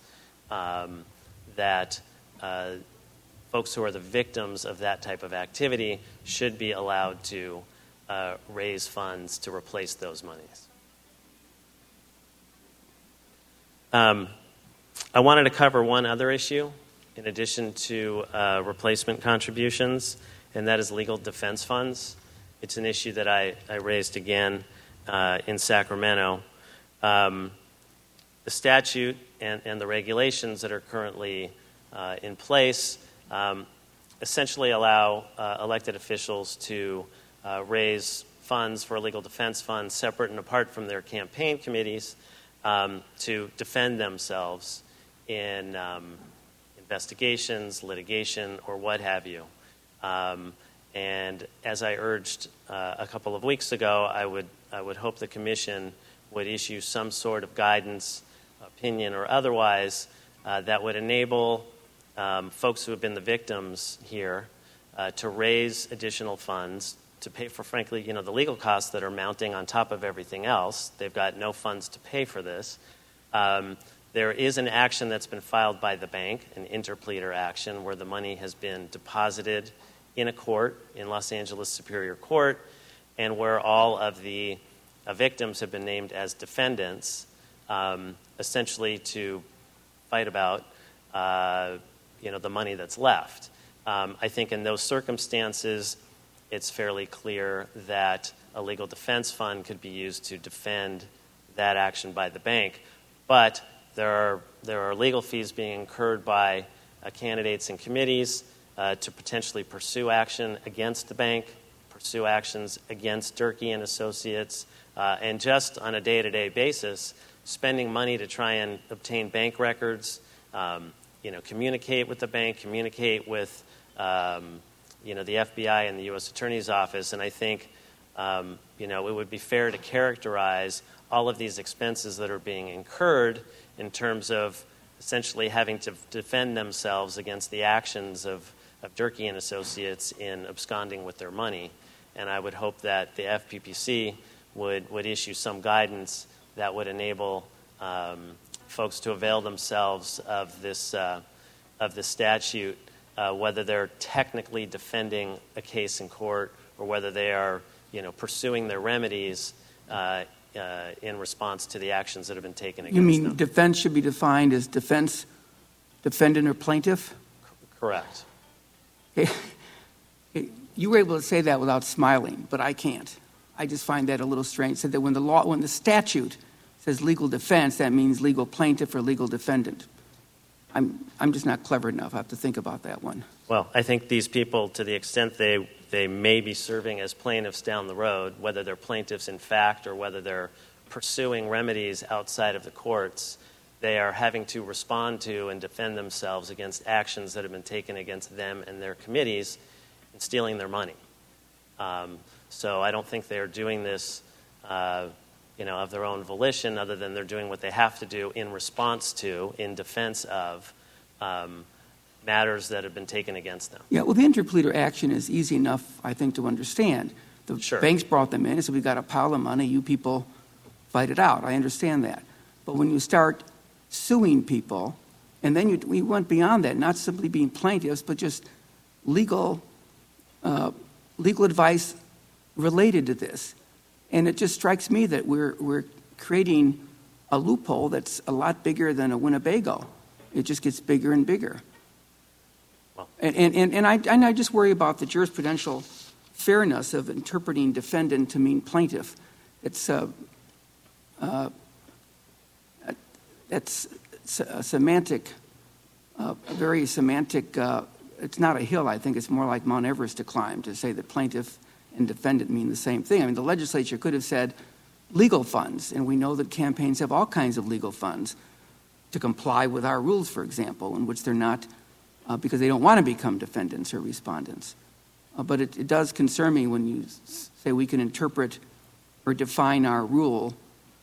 that folks who are the victims of that type of activity should be allowed to raise funds to replace those monies. I wanted to cover one other issue in addition to replacement contributions, and that is legal defense funds. It's an issue that I raised again in Sacramento. The statute and the regulations that are currently in place essentially allow elected officials to raise funds for a legal defense fund separate and apart from their campaign committees to defend themselves in investigations, litigation, or what have you. And as I urged a couple of weeks ago, I would hope the Commission would issue some sort of guidance, opinion, or otherwise that would enable folks who have been the victims here to raise additional funds to pay for, frankly, the legal costs that are mounting on top of everything else. They've got no funds to pay for this. There is an action that's been filed by the bank, an interpleader action, where the money has been deposited in a court in Los Angeles Superior Court, and where all of the victims have been named as defendants, essentially to fight about the money that's left. I think in those circumstances, it's fairly clear that a legal defense fund could be used to defend that action by the bank. But there are legal fees being incurred by candidates and committees to potentially pursue action against the bank, pursue actions against Durkee and Associates, and just on a day-to-day basis, spending money to try and obtain bank records, communicate with the bank, communicate with the FBI and the U.S. Attorney's Office. And I think it would be fair to characterize all of these expenses that are being incurred in terms of essentially having to defend themselves against the actions of Durkee and Associates in absconding with their money. And I would hope that the FPPC would issue some guidance that would enable folks to avail themselves of this statute, whether they're technically defending a case in court or whether they are, pursuing their remedies in response to the actions that have been taken against them. You mean defense should be defined as defense, defendant, or plaintiff? Correct. You were able to say that without smiling, but I can't. I just find that a little strange. Said that when the statute says legal defense, that means legal plaintiff or legal defendant. I'm just not clever enough. I have to think about that one. Well, I think these people, to the extent they may be serving as plaintiffs down the road, whether they're plaintiffs in fact or whether they're pursuing remedies outside of the courts, they are having to respond to and defend themselves against actions that have been taken against them and their committees in stealing their money. So I don't think they're doing this of their own volition, other than they're doing what they have to do in response to, in defense of, matters that have been taken against them. Yeah, well, the interpleader action is easy enough, I think, to understand. The banks brought them in and said, we've got a pile of money, you people fight it out. I understand that. But when you start suing people, and then we went beyond that, not simply being plaintiffs, but just legal advice related to this. And it just strikes me that we're creating a loophole that's a lot bigger than a Winnebago. It just gets bigger and bigger. Well. And I just worry about the jurisprudential fairness of interpreting defendant to mean plaintiff. It's that's a semantic, a very semantic. It's not a hill. I think it's more like Mount Everest to climb to say that plaintiff and defendant mean the same thing. I mean, the legislature could have said legal funds, and we know that campaigns have all kinds of legal funds to comply with our rules, for example, in which they're not, because they don't want to become defendants or respondents. But it does concern me when you say we can interpret or define our rule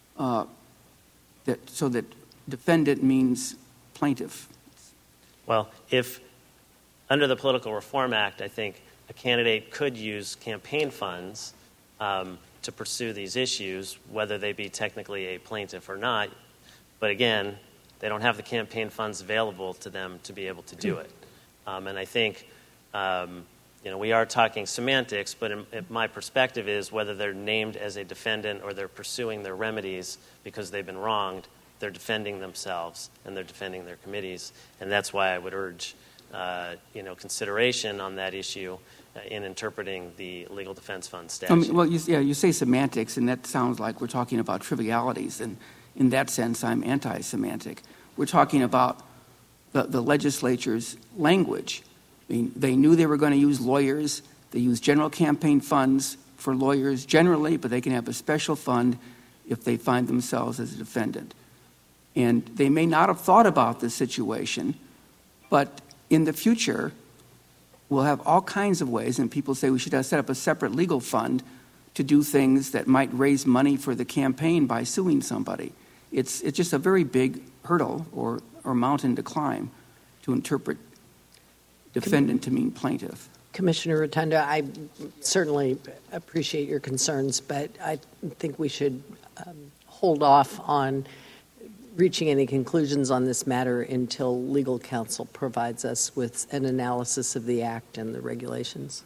so that defendant means plaintiff. Well, if under the Political Reform Act, I think a candidate could use campaign funds to pursue these issues, whether they be technically a plaintiff or not. But again, they don't have the campaign funds available to them to be able to do it. And I think, we are talking semantics, but my perspective is whether they're named as a defendant or they're pursuing their remedies because they've been wronged, they're defending themselves and they're defending their committees. And that's why I would urge, consideration on that issue in interpreting the Legal Defense Fund statute. You say semantics, and that sounds like we're talking about trivialities, and in that sense, I'm anti-semantic. We're talking about the legislature's language. I mean, they knew they were going to use lawyers. They use general campaign funds for lawyers generally, but they can have a special fund if they find themselves as a defendant. And they may not have thought about this situation But in the future, we'll have all kinds of ways, and people say we should set up a separate legal fund to do things that might raise money for the campaign by suing somebody. It's just a very big hurdle or mountain to climb to interpret defendant to mean plaintiff. Commissioner Rotunda, I certainly appreciate your concerns, but I think we should hold off on reaching any conclusions on this matter until legal counsel provides us with an analysis of the act and the regulations.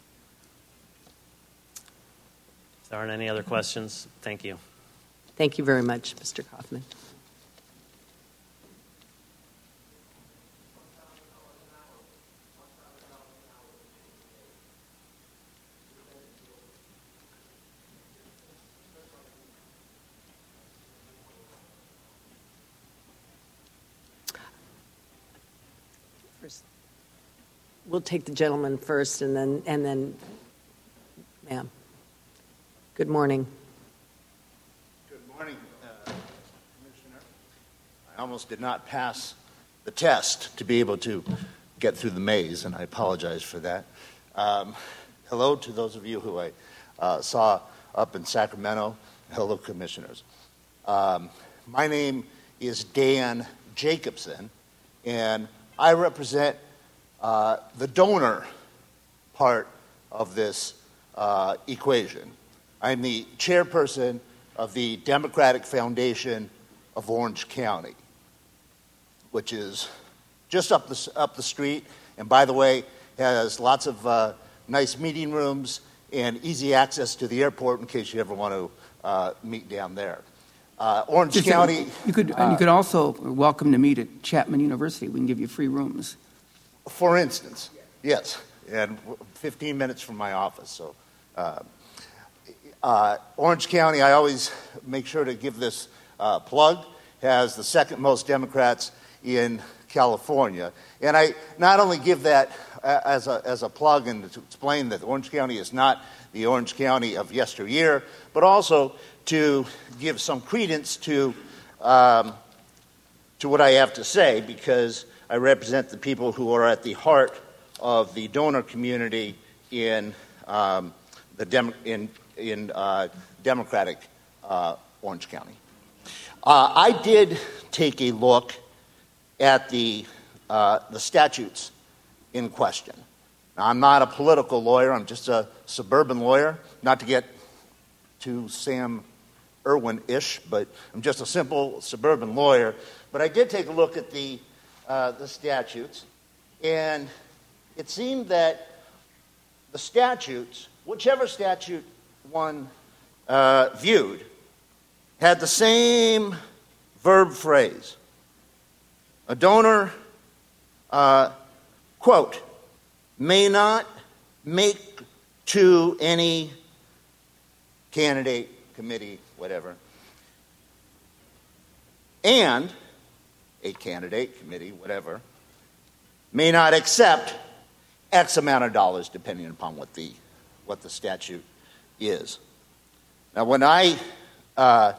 If there aren't any other questions, thank you. Thank you very much, Mr. Kaufman. We'll take the gentleman first, and then, ma'am. Good morning. Good morning, Commissioner. I almost did not pass the test to be able to get through the maze, and I apologize for that. Hello to those of you who I saw up in Sacramento. Hello, Commissioners. My name is Dan Jacobson, and I represent the donor part of this equation. I'm the chairperson of the Democratic Foundation of Orange County, which is just up the street, and by the way, has lots of nice meeting rooms and easy access to the airport in case you ever want to meet down there. Orange County. You could also welcome to meet at Chapman University. We can give you free rooms. For instance, yes, and 15 minutes from my office. So, Orange County, I always make sure to give this plug, has the second most Democrats in California. And I not only give that as a plug and to explain that Orange County is not the Orange County of yesteryear, but also to give some credence to what I have to say, because I represent the people who are at the heart of the donor community in Democratic Orange County. I did take a look at the statutes in question. Now, I'm not a political lawyer. I'm just a suburban lawyer. Not to get too Sam Irwin-ish, but I'm just a simple suburban lawyer. But I did take a look at the statutes, and it seemed that the statutes, whichever statute one viewed, had the same verb phrase. A donor, quote, may not make to any candidate, committee, whatever, and a candidate, committee, whatever, may not accept X amount of dollars, depending upon what the statute is. Now, when I am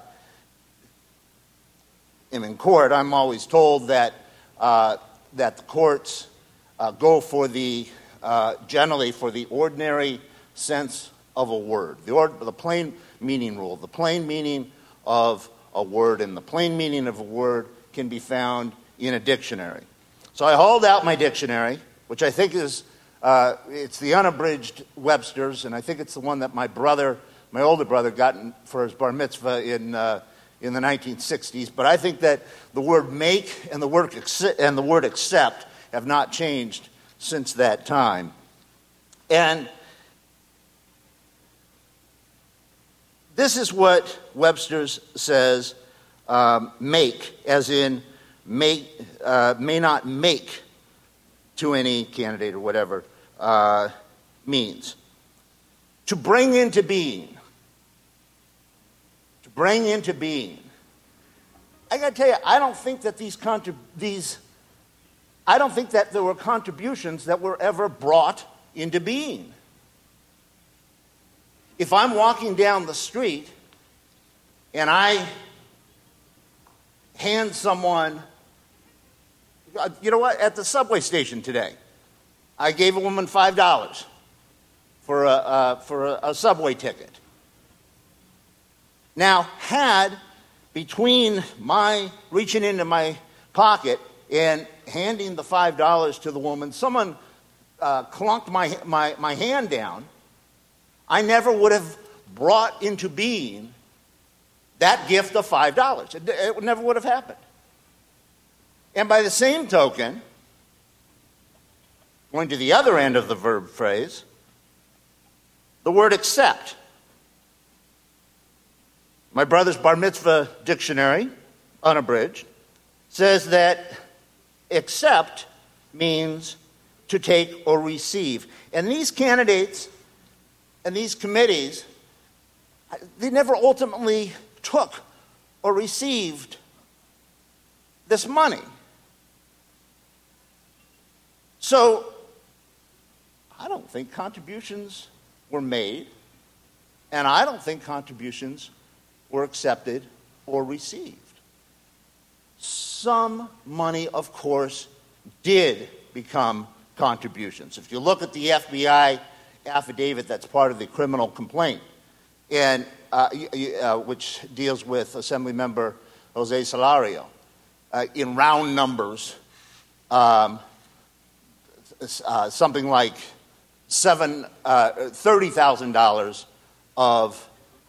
in court, I'm always told that the courts go for generally for the ordinary sense of a word, the plain meaning rule, the plain meaning of a word, and the plain meaning of a word can be found in a dictionary. So I hauled out my dictionary, which I think is it's the unabridged Webster's, and I think it's the one that my older brother, got for his bar mitzvah in the 1960s. But I think that the word "make" and the word "accept" have not changed since that time. And this is what Webster's says. Make, as in may not make to any candidate or whatever, means. To bring into being. To bring into being. I got to tell you, I don't think that I don't think that there were contributions that were ever brought into being. If I'm walking down the street and I hand someone You know what? At the subway station today, I gave a woman $5 for a subway ticket. Now, had between my reaching into my pocket and handing the $5 to the woman, someone clunked my hand down, I never would have brought into being that gift of $5. It never would have happened. And by the same token, going to the other end of the verb phrase, the word accept. My brother's bar mitzvah dictionary, unabridged, says that accept means to take or receive. And these candidates and these committees, they never ultimately took or received this money. So, I don't think contributions were made, and I don't think contributions were accepted or received. Some money, of course, did become contributions. If you look at the FBI affidavit that's part of the criminal complaint, and which deals with Assemblymember Jose Salario, in round numbers, something like $30,000 of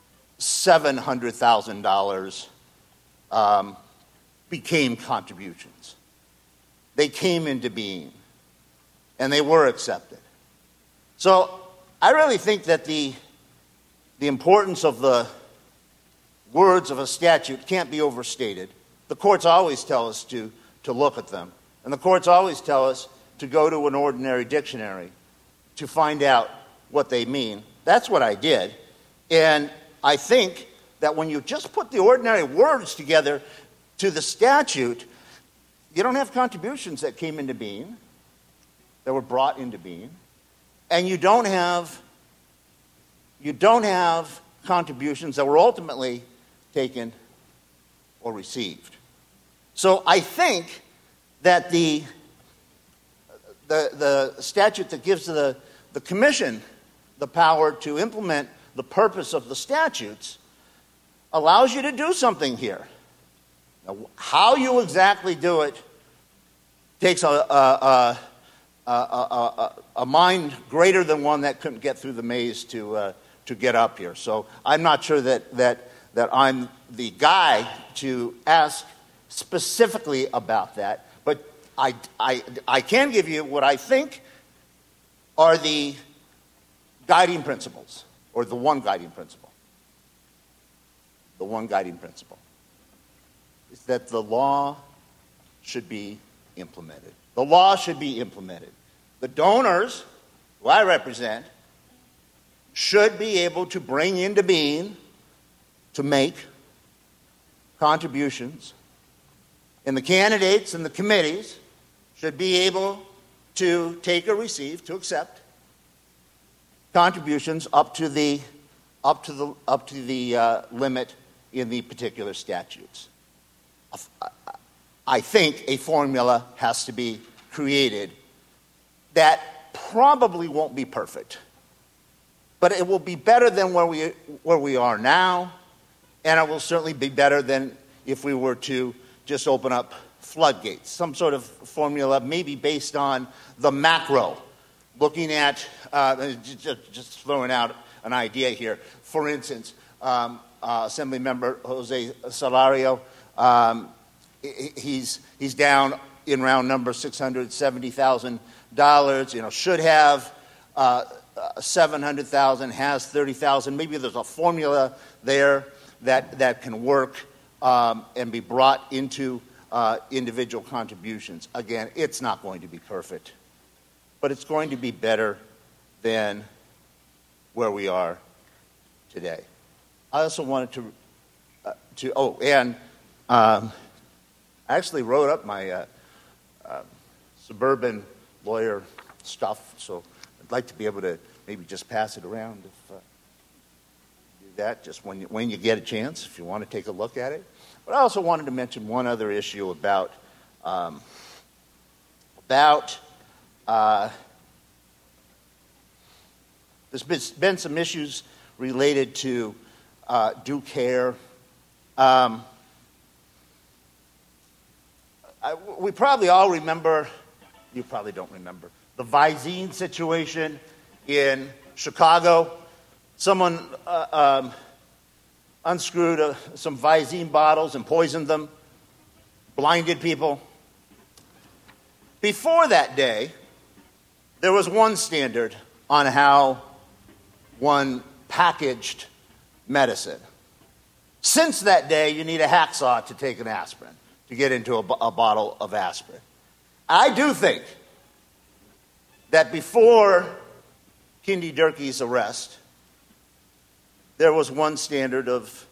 $700,000 became contributions. They came into being, and they were accepted. So I really think that the importance of the words of a statute can't be overstated. The courts always tell us to look at them, and the courts always tell us to go to an ordinary dictionary to find out what they mean. That's what I did. And I think that when you just put the ordinary words together to the statute, you don't have contributions that came into being, that were brought into being, and you don't have contributions that were ultimately taken or received. So I think that the statute that gives the commission the power to implement the purpose of the statutes allows you to do something here. Now, how you exactly do it takes a mind greater than one that couldn't get through the maze to get up here. So I'm not sure that I'm the guy to ask specifically about that, but I can give you what I think are the guiding principles, or the one guiding principle. The one guiding principle is that the law should be implemented. The law should be implemented. The donors, who I represent, should be able to bring into being, to make contributions, and the candidates and the committees should be able to take or receive, to accept contributions up to the limit in the particular statutes. I think a formula has to be created that probably won't be perfect, but it will be better than where we are now, and it will certainly be better than if we were to just open up floodgates. Some sort of formula, maybe based on the macro, looking at just throwing out an idea here. For instance, Assemblymember Jose Salario, he's down in round number $670,000. Should have $700,000, has $30,000. Maybe there's a formula there that can work and be brought into individual contributions. Again, it's not going to be perfect, but it's going to be better than where we are today. I also wanted I actually wrote up my suburban lawyer stuff, so I'd like to be able to maybe just pass it around if do that, just when you get a chance, if you want to take a look at it. But I also wanted to mention one other issue about about there's been some issues related to due care. We probably all remember, you probably don't remember, the Visine situation in Chicago. Someone unscrewed some Visine bottles and poisoned them, blinded people. Before that day, there was one standard on how one packaged medicine. Since that day, you need a hacksaw to take an aspirin, to get into a bottle of aspirin. I do think that before Kendi Durkee's arrest, there was one standard of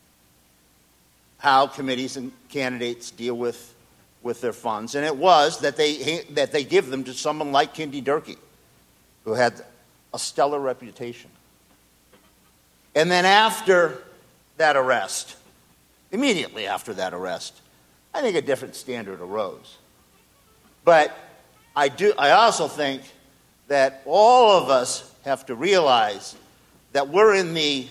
how committees and candidates deal with their funds, and it was that they give them to someone like Kendi Durkee, who had a stellar reputation. And then after that arrest, immediately after that arrest, I think a different standard arose. But I also think that all of us have to realize that we're in the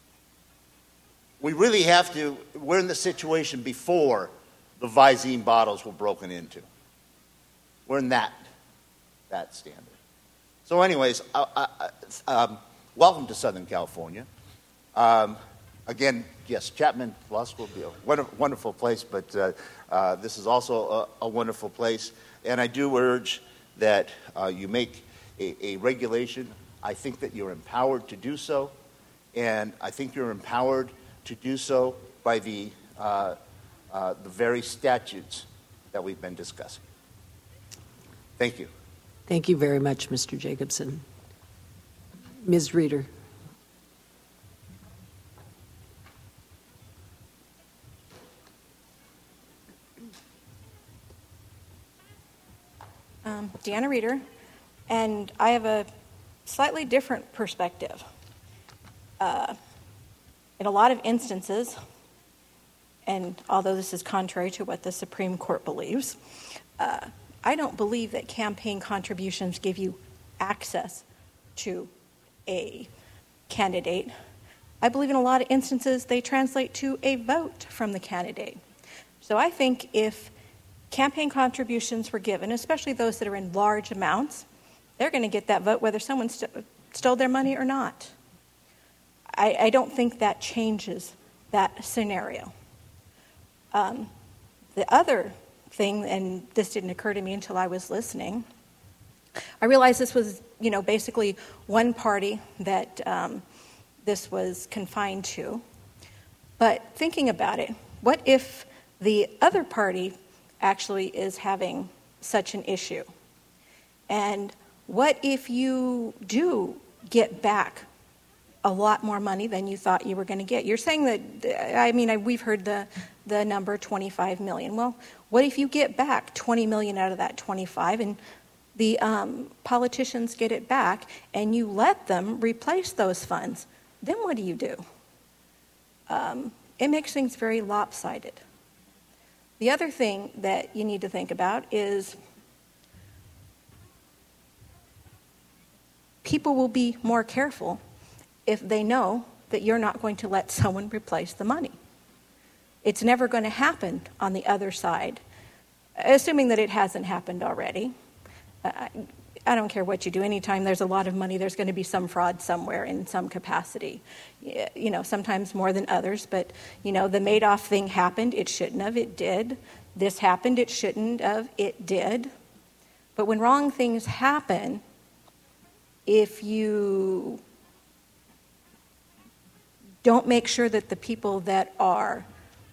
situation before the Visine bottles were broken into. We're in that standard. So anyways, welcome to Southern California. Again, yes, Chapman Law School will be a wonderful place, but this is also a wonderful place. And I do urge that you make a regulation. I think that you're empowered to do so, and I think you're empowered to do so by the very statutes that we've been discussing. Thank you. Thank you very much, Mr. Jacobson. Ms. Reeder. Deanna Reeder, and I have a slightly different perspective. In a lot of instances, and although this is contrary to what the Supreme Court believes, I don't believe that campaign contributions give you access to a candidate. I believe in a lot of instances they translate to a vote from the candidate. So I think if campaign contributions were given, especially those that are in large amounts, they're going to get that vote whether someone stole their money or not. I don't think that changes that scenario. The other thing, and this didn't occur to me until I was listening, I realized this was, basically one party that this was confined to. But thinking about it, what if the other party actually is having such an issue? And what if you do get back a lot more money than you thought you were going to get? You're saying that, we've heard the number 25 million. Well, what if you get back 20 million out of that 25 and the politicians get it back and you let them replace those funds? Then what do you do? It makes things very lopsided. The other thing that you need to think about is people will be more careful if they know that you're not going to let someone replace the money. It's never going to happen on the other side, assuming that it hasn't happened already. I don't care what you do. Anytime there's a lot of money, there's going to be some fraud somewhere in some capacity. Sometimes more than others. But, the Madoff thing happened. It shouldn't have. It did. This happened. It shouldn't have. It did. But when wrong things happen, if you don't make sure that the people that are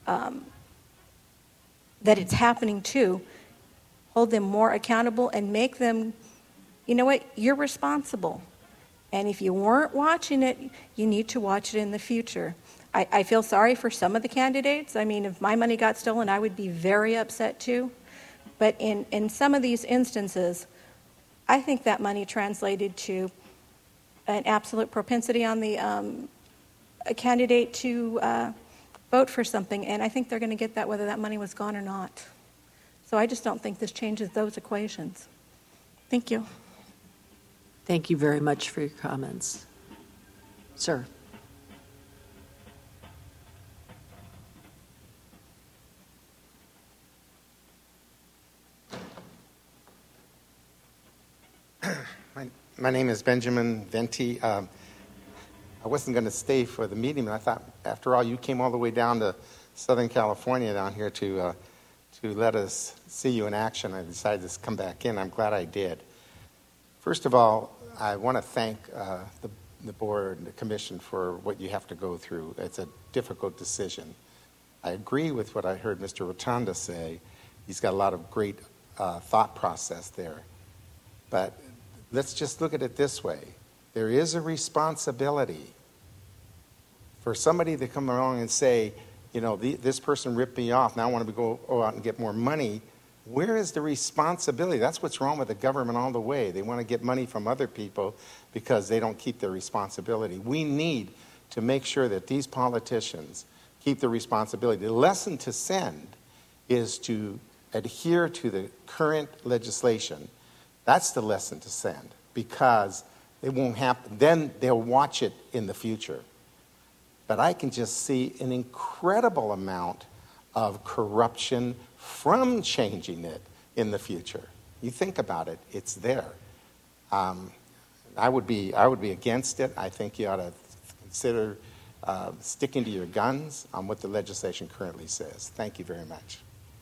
that it's happening to, hold them more accountable and make them, you're responsible. And if you weren't watching it, you need to watch it in the future. I feel sorry for some of the candidates. If my money got stolen, I would be very upset too. But in some of these instances, I think that money translated to an absolute propensity on the a candidate to vote for something, and I think they're going to get that whether that money was gone or not. So I just don't think this changes those equations. Thank you. Thank you very much for your comments. Sir. My name is Benjamin Venti. I wasn't going to stay for the meeting, but I thought, after all, you came all the way down to Southern California down here to let us see you in action. I decided to come back in. I'm glad I did. First of all, I want to thank the board and the commission for what you have to go through. It's a difficult decision. I agree with what I heard Mr. Rotunda say. He's got a lot of great thought process there. But let's just look at it this way. There is a responsibility for somebody to come along and say, you know, this person ripped me off, now I want to go out and get more money. Where is the responsibility? That's what's wrong with the government all the way. They want to get money from other people because they don't keep their responsibility. We need to make sure that these politicians keep the responsibility. The lesson to send is to adhere to the current legislation. That's the lesson to send, because it won't happen. Then they'll watch it in the future. But I can just see an incredible amount of corruption from changing it in the future. You think about it, it's there. I would be against it. I think you ought to consider sticking to your guns on what the legislation currently says. Thank you very much.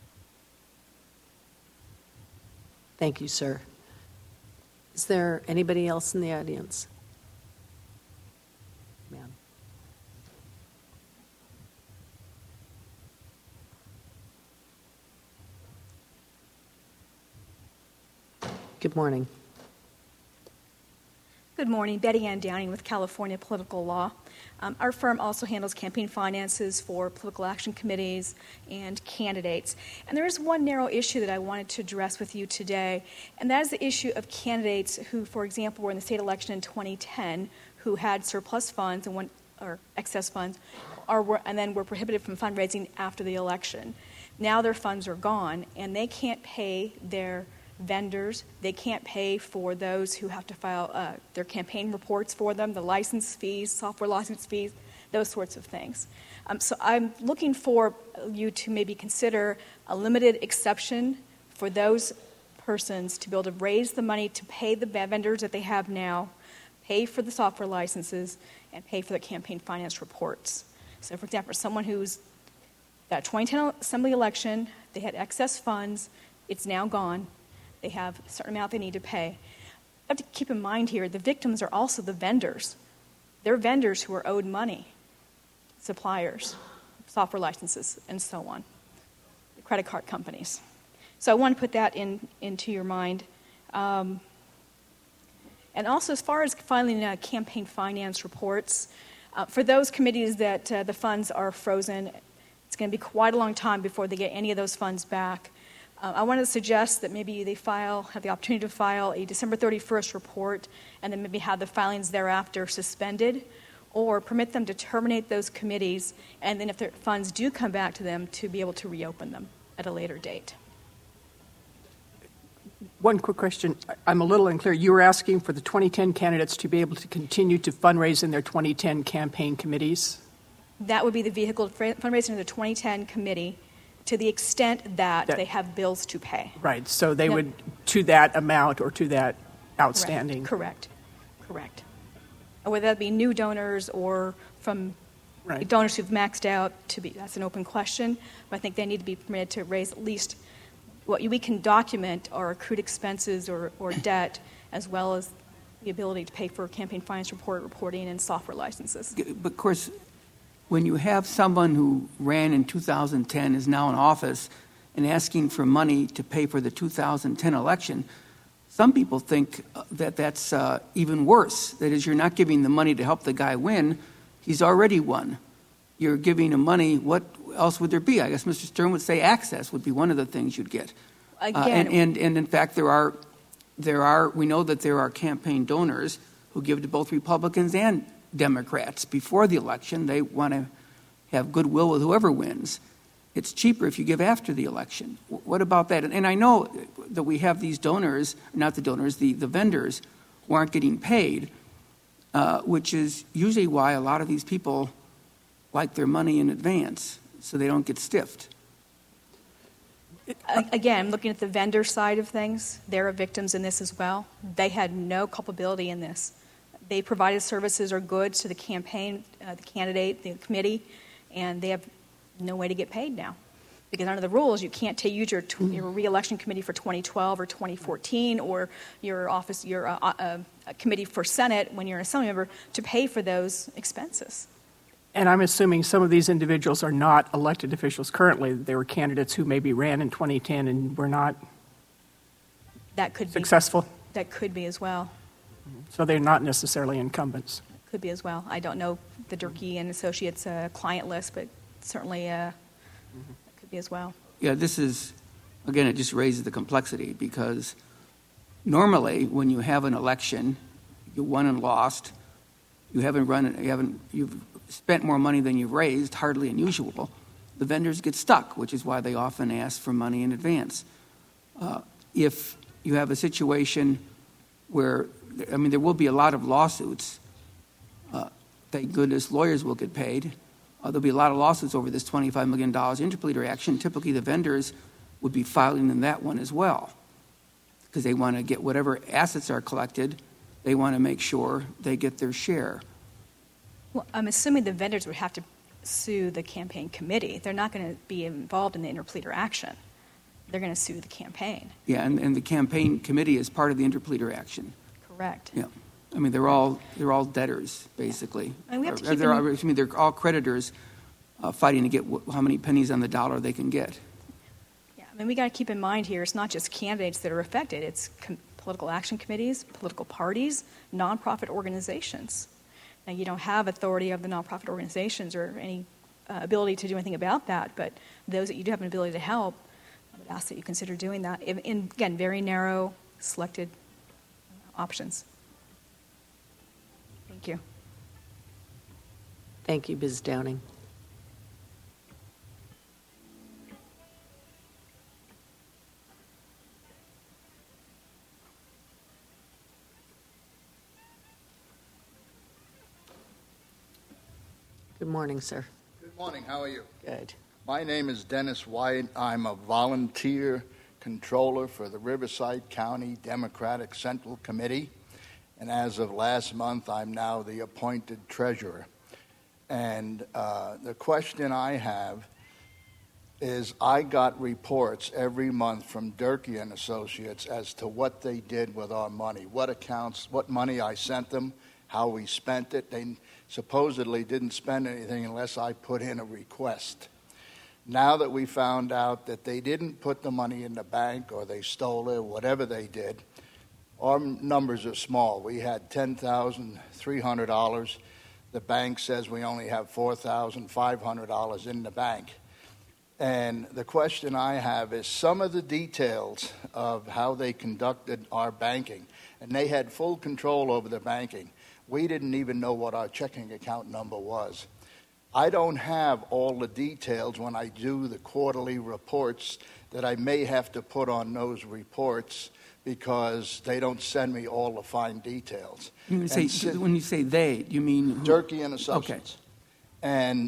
Thank you, sir. Is there anybody else in the audience? Ma'am. Good morning. Good morning. Betty Ann Downing with California Political Law. Our firm also handles campaign finances for political action committees and candidates. And there is one narrow issue that I wanted to address with you today, and that is the issue of candidates who, for example, were in the state election in 2010, who had surplus funds or excess funds, and then were prohibited from fundraising after the election. Now their funds are gone, and they can't pay their vendors. They can't pay for those who have to file their campaign reports for them, the license fees, software license fees, those sorts of things. So I'm looking for you to maybe consider a limited exception for those persons to be able to raise the money to pay the vendors that they have now, pay for the software licenses, and pay for the campaign finance reports. So, for example, someone who's got a 2010 assembly election, they had excess funds, it's now gone, they have a certain amount they need to pay. You have to keep in mind here, the victims are also the vendors. They're vendors who are owed money, suppliers, software licenses, and so on, the credit card companies. So I want to put that into your mind. And also, as far as filing campaign finance reports, for those committees that the funds are frozen, it's going to be quite a long time before they get any of those funds back. I want to suggest that maybe they have the opportunity to file a December 31st report and then maybe have the filings thereafter suspended, or permit them to terminate those committees, and then if their funds do come back to them, to be able to reopen them at a later date. One quick question. I'm a little unclear. You were asking for the 2010 candidates to be able to continue to fundraise in their 2010 campaign committees? That would be the vehicle fundraising of the 2010 committee, to the extent that they have bills to pay. Right. So they would, to that amount or to that outstanding. Correct. And whether that be new donors or from donors who've maxed out, that's an open question. But I think they need to be permitted to raise at least what we can document are accrued expenses or debt, as well as the ability to pay for campaign finance reporting and software licenses. But of course, when you have someone who ran in 2010 is now in office and asking for money to pay for the 2010 election, some people think that that's even worse. That is, you're not giving the money to help the guy win. He's already won. You're giving him money. What else would there be? I guess Mr. Stern would say access would be one of the things you'd get. Again, and in fact, we know that there are campaign donors who give to both Republicans and Democrats before the election. They want to have goodwill with whoever wins. it's cheaper if you give after the election. What about that? And I know that we have these donors, not the donors, the vendors who aren't getting paid, which is usually why a lot of these people like their money in advance so they don't get stiffed. Again, looking at the vendor side of things, they're victims in this as well. They had no culpability in this. They provided services or goods to the campaign, the candidate, the committee, and they have no way to get paid now. Because under the rules, you can't use your re-election committee for 2012 or 2014 or your committee for Senate when you're an assembly member to pay for those expenses. And I'm assuming some of these individuals are not elected officials currently. They were candidates who maybe ran in 2010 and were not successful. That could be as well. So they're not necessarily incumbents. Could be as well. I don't know the Durkee and Associates client list, but certainly could be as well. Yeah, this is, again, it just raises the complexity because normally when you have an election, you won and lost, you've spent more money than you've raised, hardly unusual, the vendors get stuck, which is why they often ask for money in advance. If you have a situation where, there will be a lot of lawsuits. Thank goodness lawyers will get paid. There'll be a lot of lawsuits over this $25 million interpleader action. Typically, the vendors would be filing in that one as well because they want to get whatever assets are collected. They want to make sure they get their share. Well, I'm assuming the vendors would have to sue the campaign committee. They're not going to be involved in the interpleader action. They're going to sue the campaign. Yeah, and the campaign committee is part of the interpleader action. Correct. Yeah. They're all debtors, basically. And we have to keep they're all creditors fighting to get how many pennies on the dollar they can get. Yeah, we got to keep in mind here, it's not just candidates that are affected. It's political action committees, political parties, nonprofit organizations. Now, you don't have authority of the nonprofit organizations or any ability to do anything about that, but those that you do have an ability to help, I would ask that you consider doing that in again, very narrow, selected options. Thank you. Thank you, Ms. Downing. Good morning, sir. Good morning. How are you? Good. My name is Dennis White. I'm a volunteer controller for the Riverside County Democratic Central Committee. And as of last month, I'm now the appointed treasurer. And the question I have is I got reports every month from Durkee and Associates as to what they did with our money, what accounts, what money I sent them, how we spent it. They supposedly didn't spend anything unless I put in a request. Now that we found out that they didn't put the money in the bank or they stole it, whatever they did, our numbers are small. We had $10,300. The bank says we only have $4,500 in the bank. And the question I have is some of the details of how they conducted our banking, and they had full control over the banking. We didn't even know what our checking account number was. I don't have all the details when I do the quarterly reports that I may have to put on those reports because they don't send me all the fine details. When you say they, you mean who? Durkee and Associates. Okay. And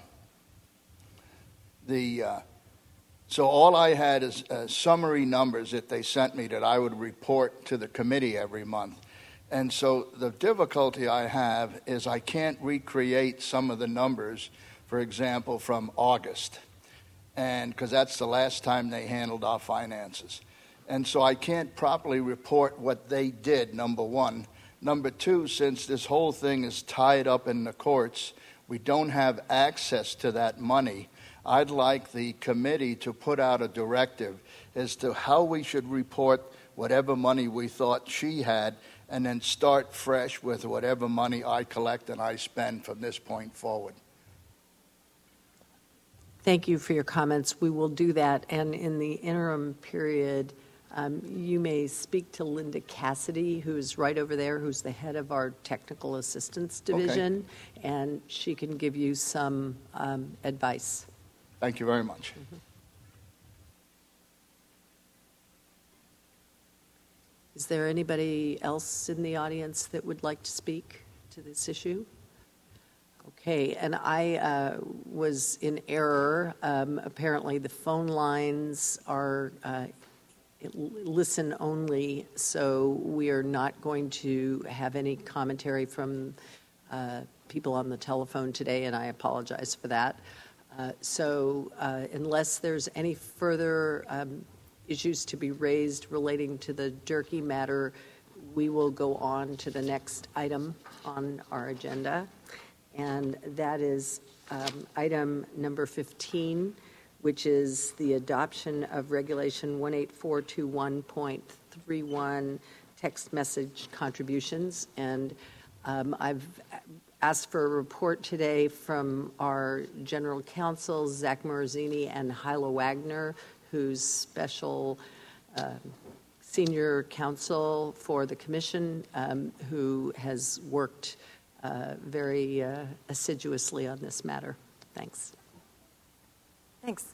so all I had is summary numbers that they sent me that I would report to the committee every month. And so the difficulty I have is I can't recreate some of the numbers, for example, from August, and because that's the last time they handled our finances. And so I can't properly report what they did, number one. Number two, since this whole thing is tied up in the courts, we don't have access to that money. I'd like the committee to put out a directive as to how we should report whatever money we thought she had and then start fresh with whatever money I collect and I spend from this point forward. Thank you for your comments. We will do that. And in the interim period, you may speak to Linda Cassidy, who's right over there, who's the head of our technical assistance division, and she can give you some advice. Thank you very much. Is there anybody else in the audience that would like to speak to this issue? Okay, and I was in error. Apparently, the phone lines are listen only, so we are not going to have any commentary from people on the telephone today, and I apologize for that. So unless there's any further issues to be raised relating to the Durkee matter, we will go on to the next item on our agenda, and that is item number 15, which is the adoption of Regulation 18421.31 text message contributions. And I've asked for a report today from our general counsel, Zach Morosini, and Hyla Wagner, who's special senior counsel for the commission, who has worked very assiduously on this matter. Thanks. Thanks.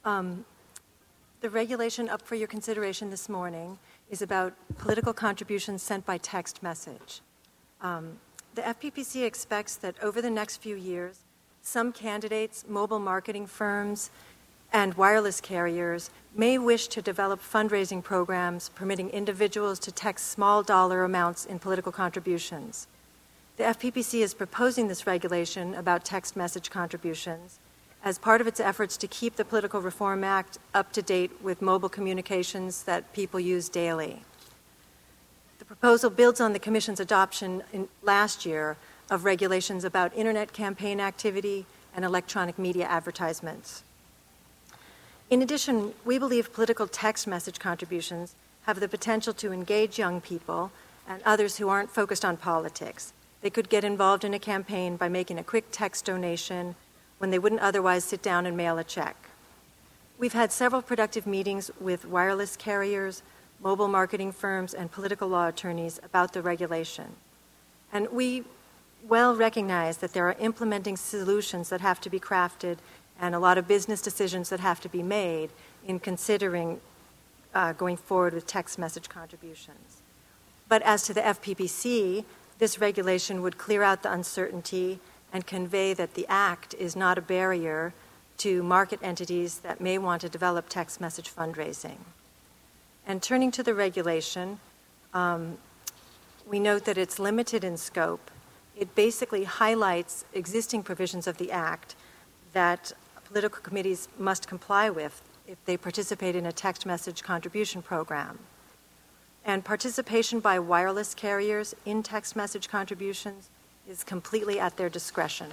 The regulation up for your consideration this morning is about political contributions sent by text message. The FPPC expects that over the next few years, some candidates, mobile marketing firms, and wireless carriers may wish to develop fundraising programs permitting individuals to text small dollar amounts in political contributions. The FPPC is proposing this regulation about text message contributions as part of its efforts to keep the Political Reform Act up to date with mobile communications that people use daily. The proposal builds on the Commission's adoption last year of regulations about Internet campaign activity and electronic media advertisements. In addition, we believe political text message contributions have the potential to engage young people and others who aren't focused on politics. They could get involved in a campaign by making a quick text donation when they wouldn't otherwise sit down and mail a check. We've had several productive meetings with wireless carriers, mobile marketing firms, and political law attorneys about the regulation. And we well recognize that there are implementing solutions that have to be crafted and a lot of business decisions that have to be made in considering going forward with text message contributions. But as to the FPPC, this regulation would clear out the uncertainty and convey that the Act is not a barrier to market entities that may want to develop text message fundraising. And turning to the regulation, we note that it's limited in scope. It basically highlights existing provisions of the Act that political committees must comply with if they participate in a text message contribution program. And participation by wireless carriers in text message contributions is completely at their discretion.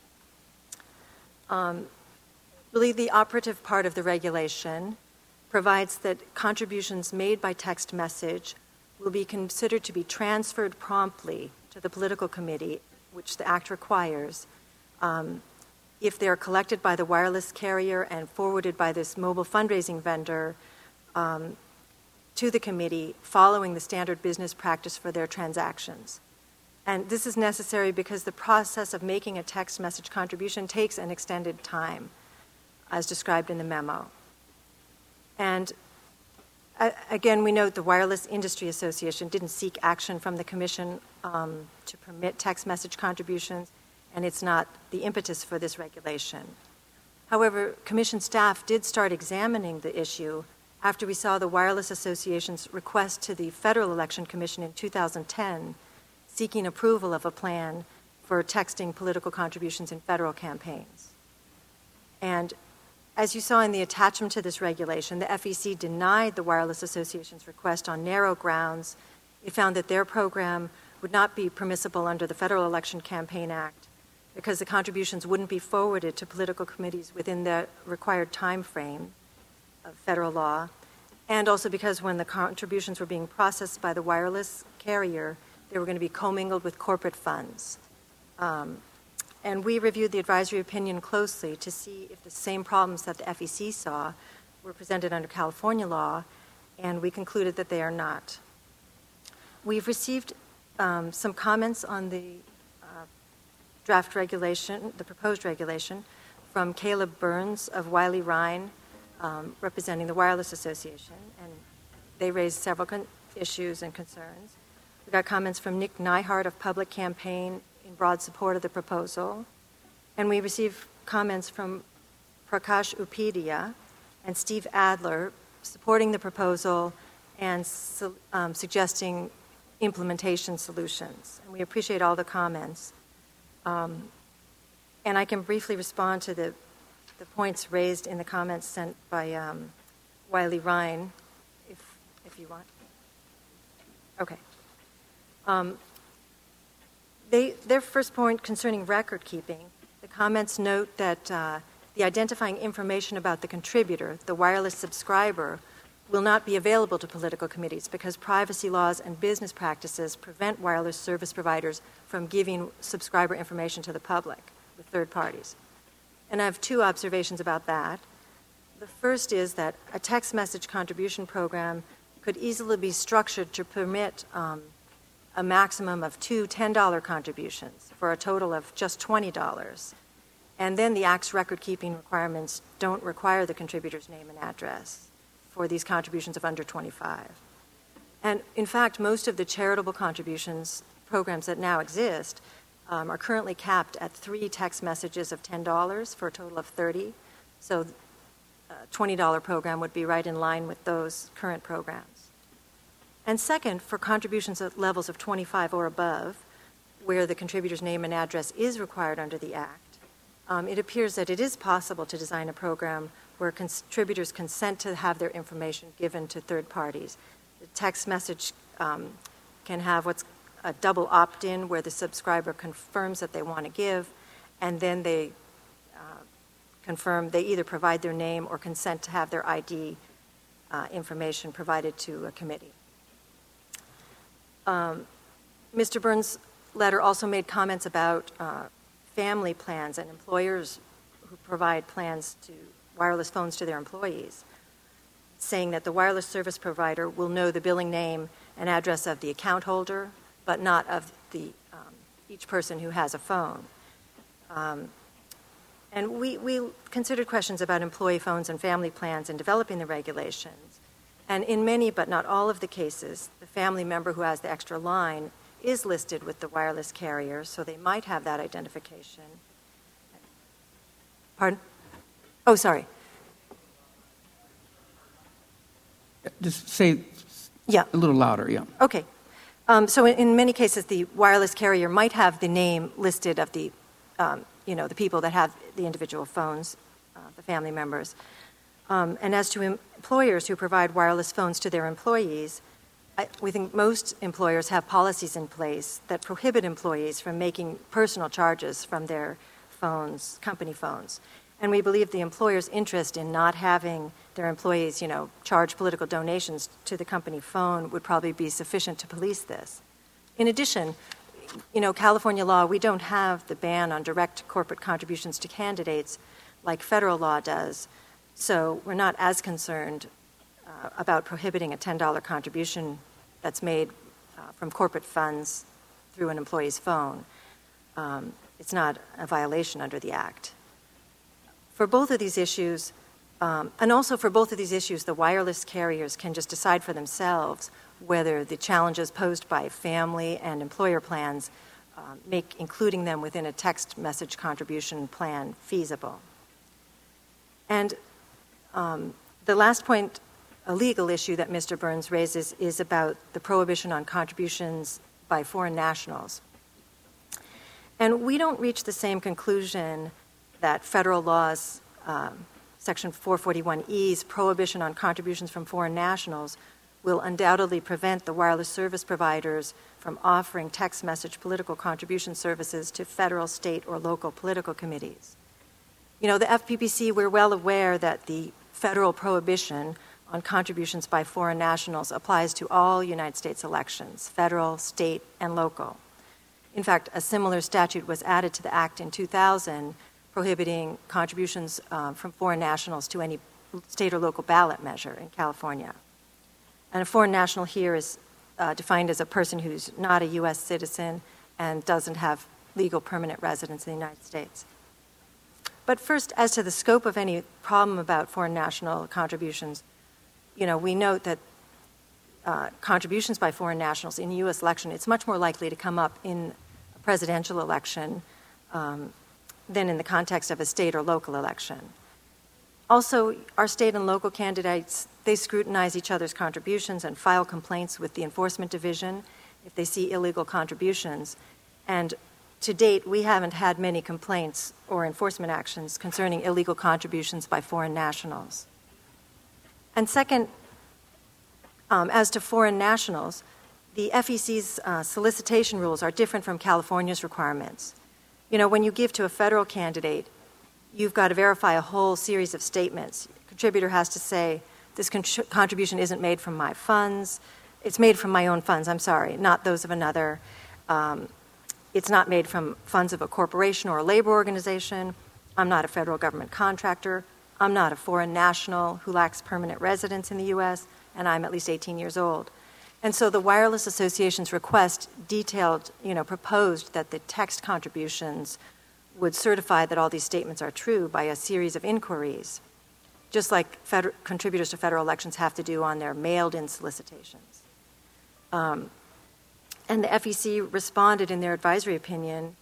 Really, the operative part of the regulation provides that contributions made by text message will be considered to be transferred promptly to the political committee, which the Act requires, if they are collected by the wireless carrier and forwarded by this mobile fundraising vendor to the committee following the standard business practice for their transactions. And this is necessary because the process of making a text message contribution takes an extended time, as described in the memo. And again, we note the Wireless Industry Association didn't seek action from the Commission to permit text message contributions, and it's not the impetus for this regulation. However, Commission staff did start examining the issue after we saw the Wireless Association's request to the Federal Election Commission in 2010 seeking approval of a plan for texting political contributions in federal campaigns. And as you saw in the attachment to this regulation, the FEC denied the Wireless Association's request on narrow grounds. It found that their program would not be permissible under the Federal Election Campaign Act because the contributions wouldn't be forwarded to political committees within the required time frame of federal law, and also because when the contributions were being processed by the wireless carrier, they were going to be commingled with corporate funds. And we reviewed the advisory opinion closely to see if the same problems that the FEC saw were presented under California law, and we concluded that they are not. We've received some comments on the draft regulation, the proposed regulation, from Caleb Burns of Wiley Rhine, representing the Wireless Association, and they raised several issues and concerns. We got comments from Nick Nyhart of Public Campaign in broad support of the proposal, and we received comments from Prakash Upadhyay and Steve Adler supporting the proposal and suggesting implementation solutions. And we appreciate all the comments. And I can briefly respond to the points raised in the comments sent by Wiley Rhine, if you want. Okay. Their first point concerning record keeping, the comments note that the identifying information about the contributor, the wireless subscriber, will not be available to political committees because privacy laws and business practices prevent wireless service providers from giving subscriber information to the public with third parties. And I have two observations about that. The first is that a text message contribution program could easily be structured to permit a maximum of two $10 contributions for a total of just $20. And then the Act's record-keeping requirements don't require the contributor's name and address for these contributions of under 25. And in fact, most of the charitable contributions programs that now exist are currently capped at 3 text messages of $10 for a total of $30. So a $20 program would be right in line with those current programs. And second, for contributions at levels of 25 or above, where the contributor's name and address is required under the Act, it appears that it is possible to design a program where contributors consent to have their information given to third parties. The text message can have what's a double opt-in, where the subscriber confirms that they want to give, and then they confirm they either provide their name or consent to have their ID information provided to a committee. Mr. Burns' letter also made comments about family plans and employers who provide plans to wireless phones to their employees, saying that the wireless service provider will know the billing name and address of the account holder, but not of each person who has a phone. And we considered questions about employee phones and family plans in developing the regulations. And in many, but not all of the cases, the family member who has the extra line is listed with the wireless carrier, so they might have that identification. Pardon? Oh, sorry. Just say a little louder, yeah. Okay. So in many cases, the wireless carrier might have the name listed of the, the people that have the individual phones, the family members. And as to employers who provide wireless phones to their employees, we think most employers have policies in place that prohibit employees from making personal charges from their phones, company phones. And we believe the employer's interest in not having their employees, charge political donations to the company phone would probably be sufficient to police this. In addition, California law, we don't have the ban on direct corporate contributions to candidates like federal law does. So we're not as concerned about prohibiting a $10 contribution that's made from corporate funds through an employee's phone. It's not a violation under the Act. For both of these issues, and also for both of these issues, the wireless carriers can just decide for themselves whether the challenges posed by family and employer plans make including them within a text message contribution plan feasible. And the last point, a legal issue that Mr. Burns raises, is about the prohibition on contributions by foreign nationals. And we don't reach the same conclusion that federal law's Section 441E's prohibition on contributions from foreign nationals will undoubtedly prevent the wireless service providers from offering text message political contribution services to federal, state, or local political committees. The FPPC, we're well aware that the federal prohibition on contributions by foreign nationals applies to all United States elections, federal, state, and local. In fact, a similar statute was added to the Act in 2000, prohibiting contributions from foreign nationals to any state or local ballot measure in California. And a foreign national here is defined as a person who's not a U.S. citizen and doesn't have legal permanent residence in the United States. But first, as to the scope of any problem about foreign national contributions, we note that contributions by foreign nationals in a U.S. election, it's much more likely to come up in a presidential election than in the context of a state or local election. Also, our state and local candidates, they scrutinize each other's contributions and file complaints with the Enforcement Division if they see illegal contributions. And to date, we haven't had many complaints or enforcement actions concerning illegal contributions by foreign nationals. And second, as to foreign nationals, the FEC's solicitation rules are different from California's requirements. When you give to a federal candidate, you've got to verify a whole series of statements. The contributor has to say, this contribution isn't made from my funds. It's made from my own funds, not those of another. It's not made from funds of a corporation or a labor organization. I'm not a federal government contractor. I'm not a foreign national who lacks permanent residence in the U.S., and I'm at least 18 years old. And so the Wireless Association's request proposed that the text contributions would certify that all these statements are true by a series of inquiries, just like contributors to federal elections have to do on their mailed-in solicitations. And the FEC responded in their advisory opinion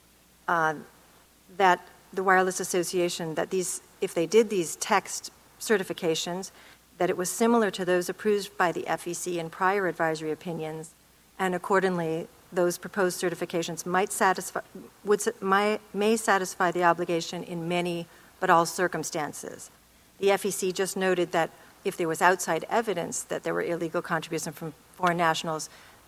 that the Wireless Association, that if they did these text certifications, that it was similar to those approved by the FEC in prior advisory opinions, and accordingly, those proposed certifications may satisfy the obligation in many but all circumstances. The FEC just noted that if there was outside evidence that there were illegal contributions from foreign nationals,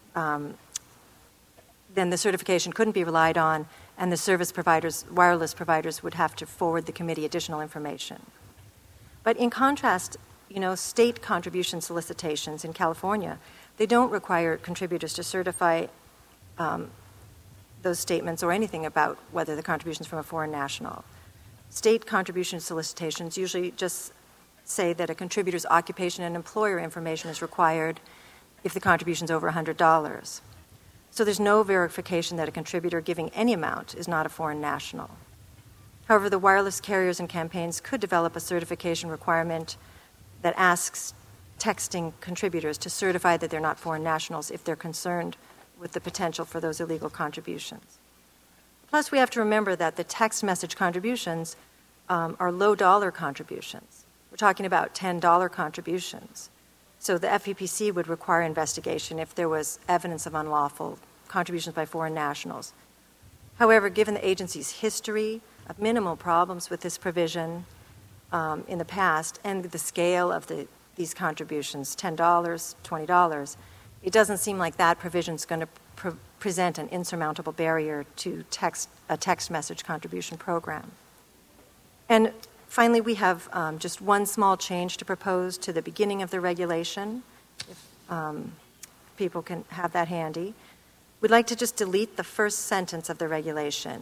then the certification couldn't be relied on, and the wireless providers would have to forward the committee additional information. But in contrast, state contribution solicitations in California, they don't require contributors to certify those statements or anything about whether the contribution's from a foreign national. State contribution solicitations usually just say that a contributor's occupation and employer information is required if the contribution's over $100. So there's no verification that a contributor giving any amount is not a foreign national. However, the wireless carriers and campaigns could develop a certification requirement that asks texting contributors to certify that they're not foreign nationals if they're concerned with the potential for those illegal contributions. Plus, we have to remember that the text message contributions are low-dollar contributions. We're talking about $10 contributions. So the FEPC would require investigation if there was evidence of unlawful contributions by foreign nationals. However, given the agency's history of minimal problems with this provision in the past and the scale of these contributions, $10, $20, it doesn't seem like that provision is going to present an insurmountable barrier to a text message contribution program. And finally, we have just one small change to propose to the beginning of the regulation, if people can have that handy. We'd like to just delete the first sentence of the regulation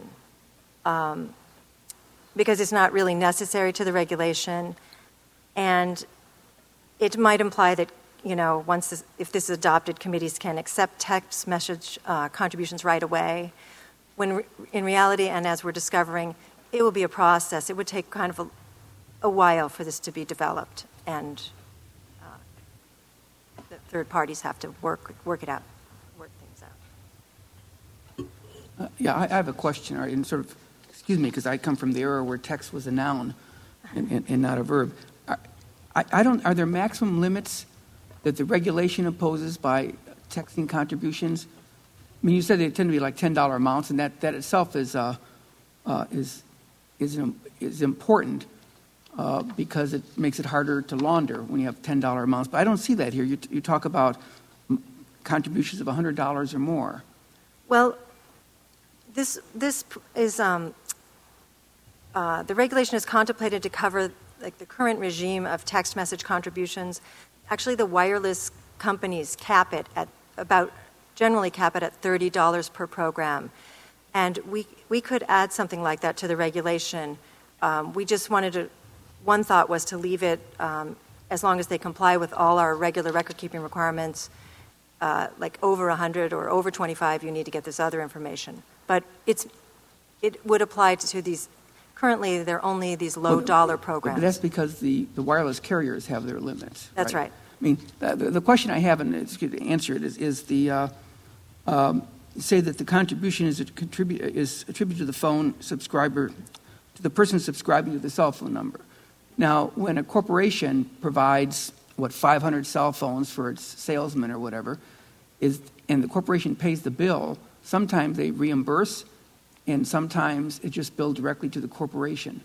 because it's not really necessary to the regulation, and it might imply that, if this is adopted, committees can accept text message contributions right away, when in reality, and as we're discovering, it will be a process. It would take kind of a while for this to be developed, and the third parties have to work it out, work things out. I have a question, and excuse me, because I come from the era where text was a noun and not a verb. Are there maximum limits that the regulation imposes by texting contributions? I mean, you said they tend to be like $10 amounts, and that itself is important because it makes it harder to launder when you have $10 amounts. But I don't see that here. You talk about contributions of $100 or more. Well, this is the regulation is contemplated to cover the current regime of text message contributions. Actually, the wireless companies generally cap it at $30 per program. And we could add something like that to the regulation. We just one thought was to leave it as long as they comply with all our regular record-keeping requirements, like over 100 or over 25, you need to get this other information. But it would apply to these Currently, there are only these low-dollar programs. But that's because the wireless carriers have their limits. That's right. I mean, the question I have, and it's good to answer it, is the say that the contribution is attributed to the phone subscriber, to the person subscribing to the cell phone number. Now, when a corporation provides 500 cell phones for its salesmen or whatever, and the corporation pays the bill, sometimes they reimburse, and sometimes it just billed directly to the corporation.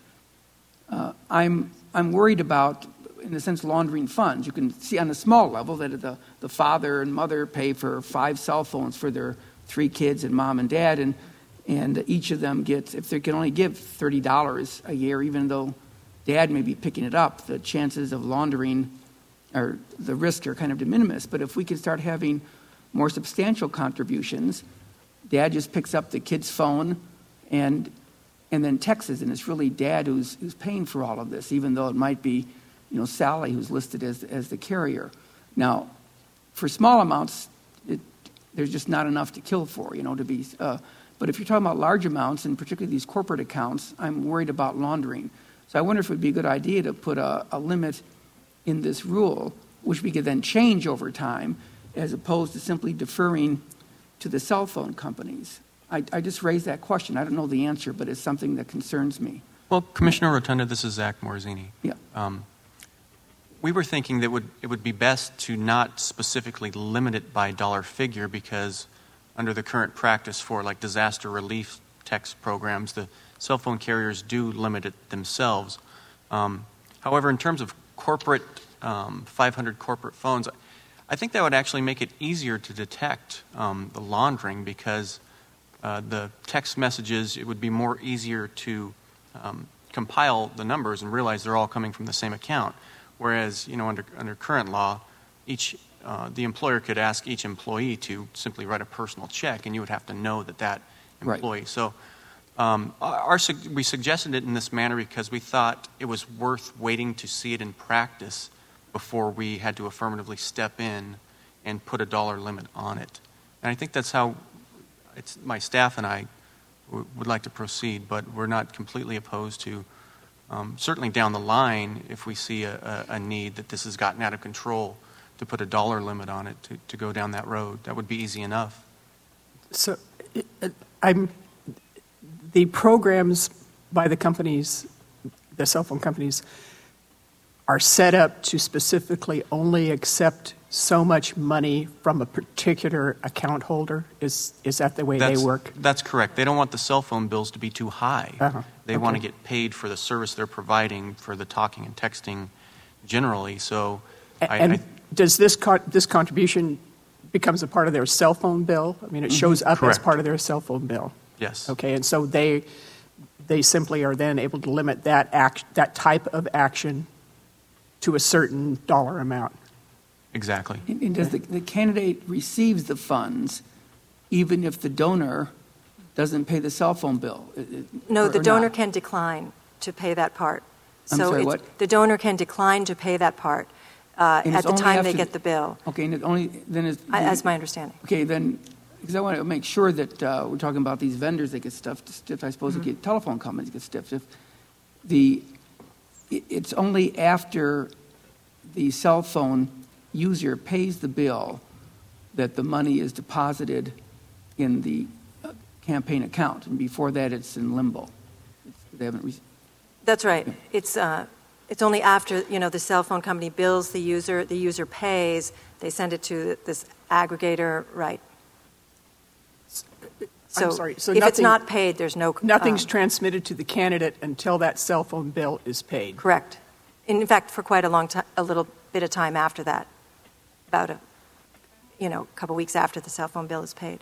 I'm worried about, in a sense, laundering funds. You can see on a small level that the father and mother pay for 5 cell phones for their 3 kids and mom and dad, and each of them gets, if they can only give $30 a year, even though dad may be picking it up, the chances of laundering or the risks are kind of de minimis. But if we can start having more substantial contributions, dad just picks up the kid's phone and then texts, and it's really dad who's paying for all of this, even though it might be, Sally who's listed as the carrier. Now, for small amounts, there's just not enough to kill for, to be. But if you're talking about large amounts, and particularly these corporate accounts, I'm worried about laundering. So I wonder if it would be a good idea to put a limit in this rule, which we could then change over time, as opposed to simply deferring to the cell phone companies. I just raised that question. I don't know the answer, but it's something that concerns me. Well, Commissioner Rotunda, this is Zach Morazzini. Yeah. We were thinking that it would be best to not specifically limit it by dollar figure, because under the current practice for like disaster relief text programs, the cell phone carriers do limit it themselves. However, in terms of corporate 500 corporate phones, I think that would actually make it easier to detect the laundering, because the text messages, it would be more easier to compile the numbers and realize they're all coming from the same account. Whereas, under current law, the employer could ask each employee to simply write a personal check, and you would have to know that employee. Right. So we suggested it in this manner because we thought it was worth waiting to see it in practice before we had to affirmatively step in and put a dollar limit on it. And I think that's how my staff and I would like to proceed, but we're not completely opposed to, certainly down the line, if we see a need that this has gotten out of control, to put a dollar limit on it, to go down that road. That would be easy enough. So the programs by the companies, the cell phone companies, are set up to specifically only accept so much money from a particular account holder? Is that the way they work? That's correct. They don't want the cell phone bills to be too high. Uh-huh. They want to get paid for the service they're providing for the talking and texting generally. So, does this contribution becomes a part of their cell phone bill? I mean, it shows up Correct. as part of their cell phone bill. Yes. Okay, and so they simply are then able to limit that type of action to a certain dollar amount. Exactly. And does the candidate receives the funds even if the donor doesn't pay the cell phone bill? No, the donor not? can decline to pay that part. I'm So sorry, what? the donor can decline to pay that part at the time they get the bill. Okay, and it only then is As my understanding. Okay, then, because I want to make sure that we're talking about these vendors that get stiffed. I suppose Mm-hmm. telephone companies get stiffed. If it's only after the cell phone user pays the bill that the money is deposited in the campaign account, and before that, it's in limbo. They haven't. That's right. Yeah. It's only after the cell phone company bills the user pays, they send it to this aggregator, right? So, I'm sorry. So if it's not paid, there's no. Nothing's transmitted to the candidate until that cell phone bill is paid. Correct. In fact, for quite a long time, a little bit of time after that, about a couple weeks after the cell phone bill is paid.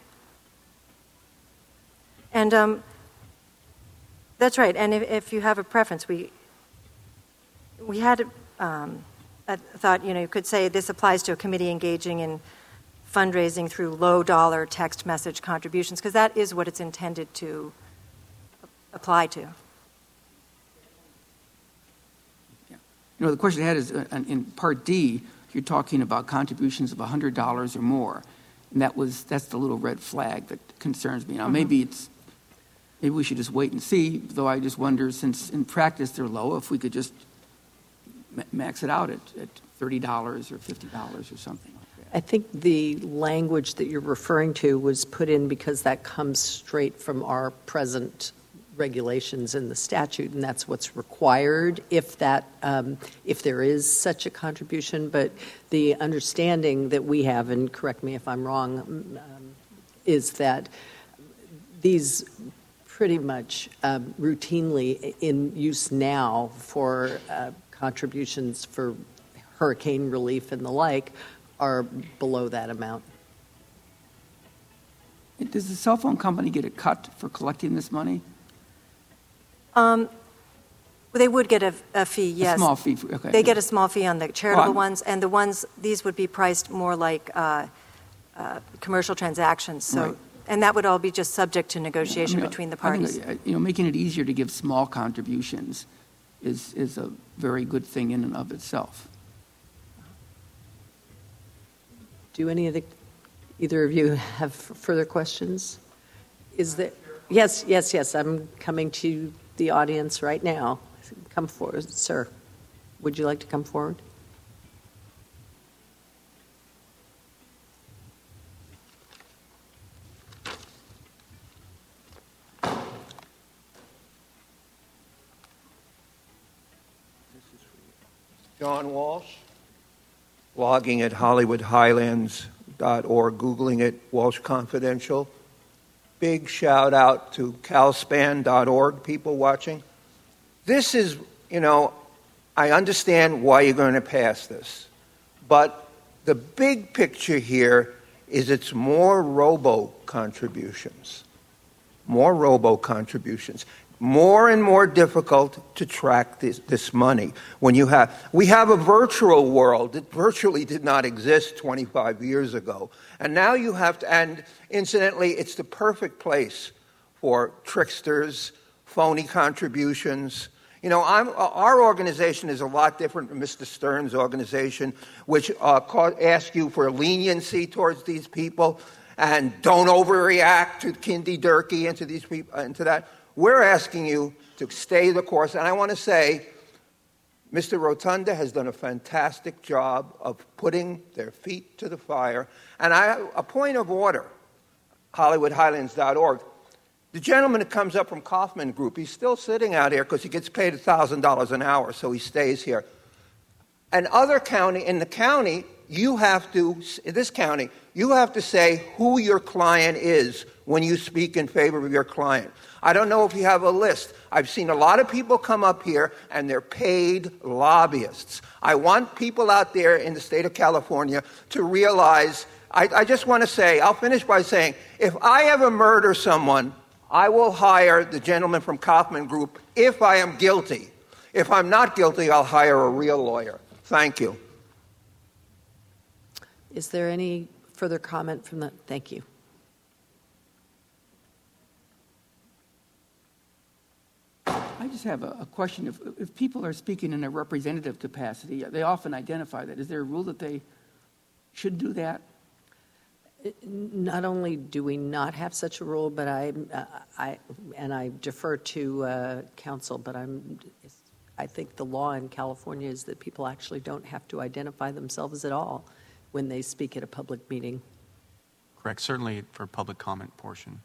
And that's right. And if you have a preference, we had I thought you could say this applies to a committee engaging in fundraising through low-dollar text message contributions, because that is what it's intended to apply to. The question I had is in Part D, you're talking about contributions of $100 or more, and that's the little red flag that concerns me. Now, maybe it's maybe we should just wait and see, though I just wonder, since in practice they're low, if we could just max it out at $30 or $50 or something like that. I think the language that you're referring to was put in because that comes straight from our present regulations in the statute, and that's what's required if there is such a contribution. But the understanding that we have, and correct me if I'm wrong, is that these pretty much routinely in use now for contributions for hurricane relief and the like are below that amount. Does the cell phone company get a cut for collecting this money? They would get a fee, yes. A small fee, okay. They get a small fee on the charitable ones, and these would be priced more like commercial transactions. So, right. And that would all be just subject to negotiation between the parties. I think, making it easier to give small contributions is a very good thing in and of itself. Do either of you have further questions? Is there? Yes. I'm coming to the audience right now. Come forward, sir. Would you like to come forward? John Walsh, blogging at HollywoodHighlands.org, Googling it, Walsh Confidential. Big shout out to calspan.org, people watching. This is, I understand why you're going to pass this, but the big picture here is it's more robo-contributions. More and more difficult to track this money. We have a virtual world that virtually did not exist 25 years ago. And now you have to, and incidentally, it's the perfect place for tricksters, phony contributions. Our organization is a lot different from Mr. Stern's organization, which asks you for leniency towards these people and don't overreact to Kindy Durkee and to these people and to that. We're asking you to stay the course. And I want to say, Mr. Rotunda has done a fantastic job of putting their feet to the fire. And a point of order, HollywoodHighlands.org. The gentleman that comes up from Kaufman Group, he's still sitting out here because he gets paid $1,000 an hour, so he stays here. In the county, you have to say who your client is when you speak in favor of your client. I don't know if you have a list. I've seen a lot of people come up here, and they're paid lobbyists. I want people out there in the state of California to realize, I just want to say, I'll finish by saying, if I ever murder someone, I will hire the gentleman from Kaufman Group if I am guilty. If I'm not guilty, I'll hire a real lawyer. Thank you. Is there any further comment from that? Thank you. I just have a question. If people are speaking in a representative capacity, they often identify that. Is there a rule that they should do that? Not only do we not have such a rule, but I defer to counsel, but I think the law in California is that people actually don't have to identify themselves at all when they speak at a public meeting. Correct, certainly for public comment portion.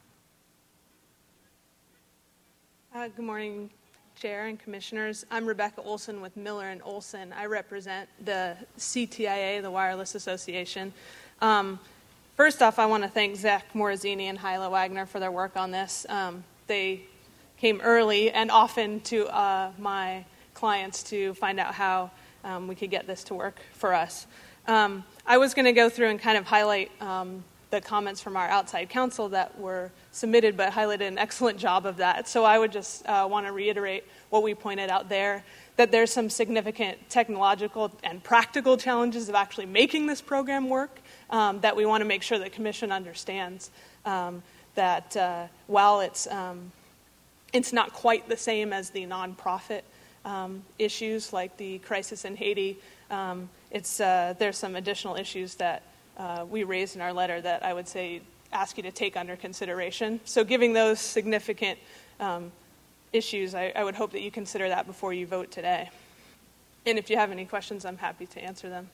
Good morning, Chair and Commissioners. I'm Rebecca Olson with Miller & Olson. I represent the CTIA, the Wireless Association. First off, I want to thank Zach Morazzini and Hyla Wagner for their work on this. They came early and often to my clients to find out how we could get this to work for us. I was going to go through and kind of highlight the comments from our outside counsel that were submitted, but highlighted an excellent job of that. So I would just want to reiterate what we pointed out there, that there's some significant technological and practical challenges of actually making this program work, that we want to make sure the Commission understands that while it's not quite the same as the nonprofit issues like the crisis in Haiti, there's some additional issues that we raised in our letter that I would say ask you to take under consideration. So giving those significant issues, I would hope that you consider that before you vote today. And if you have any questions, I'm happy to answer them.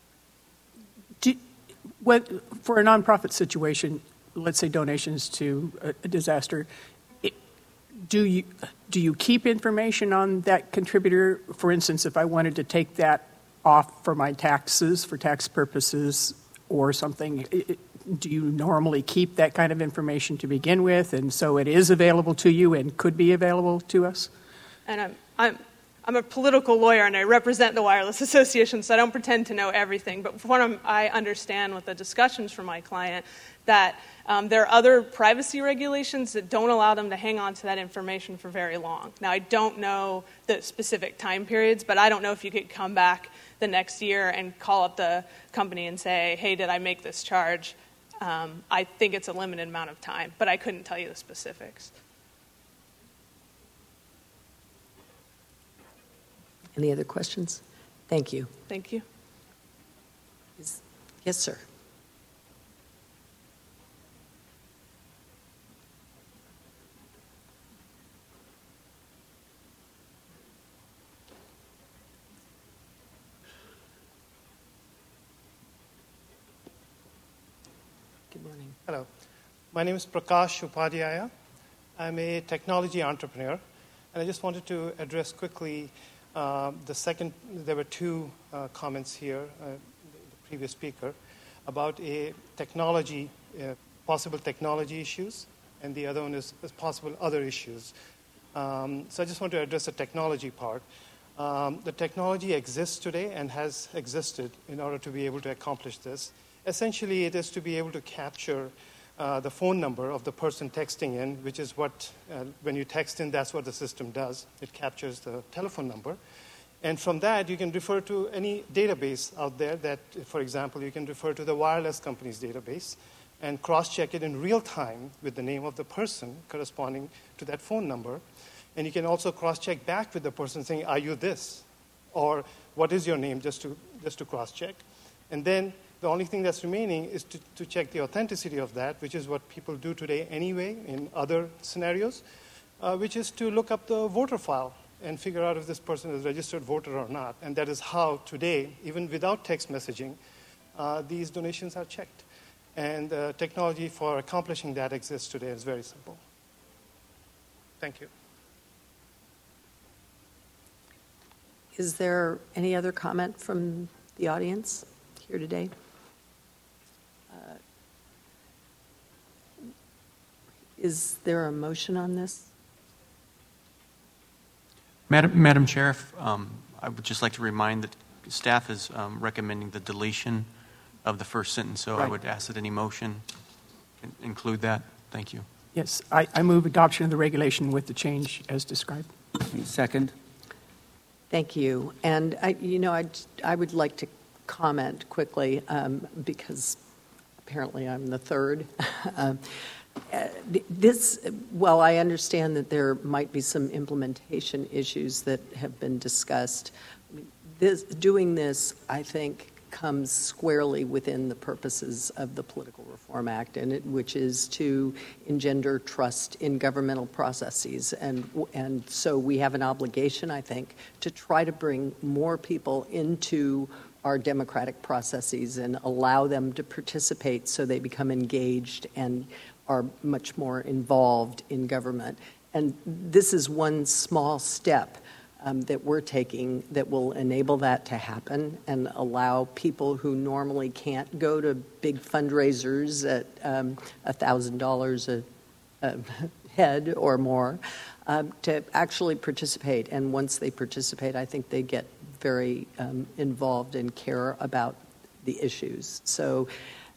For a nonprofit situation, let's say donations to a disaster, do you keep information on that contributor? For instance, if I wanted to take that off for my taxes, for tax purposes or something, do you normally keep that kind of information to begin with, and so it is available to you and could be available to us? And I'm a political lawyer and I represent the Wireless Association, so I don't pretend to know everything. But from what I understand with the discussions from my client, that there are other privacy regulations that don't allow them to hang on to that information for very long. Now, I don't know the specific time periods, but I don't know if you could come back the next year and call up the company and say, hey, did I make this charge? I think it's a limited amount of time, but I couldn't tell you the specifics. Any other questions? Thank you. Thank you. Yes, sir. Good morning. Hello. My name is Prakash Upadhyaya. I'm a technology entrepreneur, and I just wanted to address quickly there were two comments here, the previous speaker, about possible technology issues, and the other one is possible other issues. So I just want to address the technology part. The technology exists today and has existed in order to be able to accomplish this. Essentially, it is to be able to capture the phone number of the person texting in, which is what, when you text in, that's what the system does. It captures the telephone number. And from that, you can refer to any database out there that, for example, you can refer to the wireless company's database and cross-check it in real time with the name of the person corresponding to that phone number. And you can also cross-check back with the person saying, are you this? Or what is your name, just to cross-check. And then the only thing that's remaining is to check the authenticity of that, which is what people do today anyway in other scenarios, which is to look up the voter file and figure out if this person is a registered voter or not. And that is how today, even without text messaging, these donations are checked. And the technology for accomplishing that exists today. It's very simple. Thank you. Is there any other comment from the audience here today? Is there a motion on this? Madam Chair, I would just like to remind that staff is recommending the deletion of the first sentence, so Right. I would ask that any motion include that. Thank you. Yes, I move adoption of the regulation with the change as described. Second. Thank you. And I would like to comment quickly because apparently I'm the third. While I understand that there might be some implementation issues that have been discussed, doing this, I think, comes squarely within the purposes of the Political Reform Act, which is to engender trust in governmental processes. And so we have an obligation, I think, to try to bring more people into our democratic processes and allow them to participate so they become engaged and are much more involved in government. And this is one small step that we're taking that will enable that to happen and allow people who normally can't go to big fundraisers at $1,000 a head or more to actually participate. And once they participate, I think they get very involved and care about the issues. So,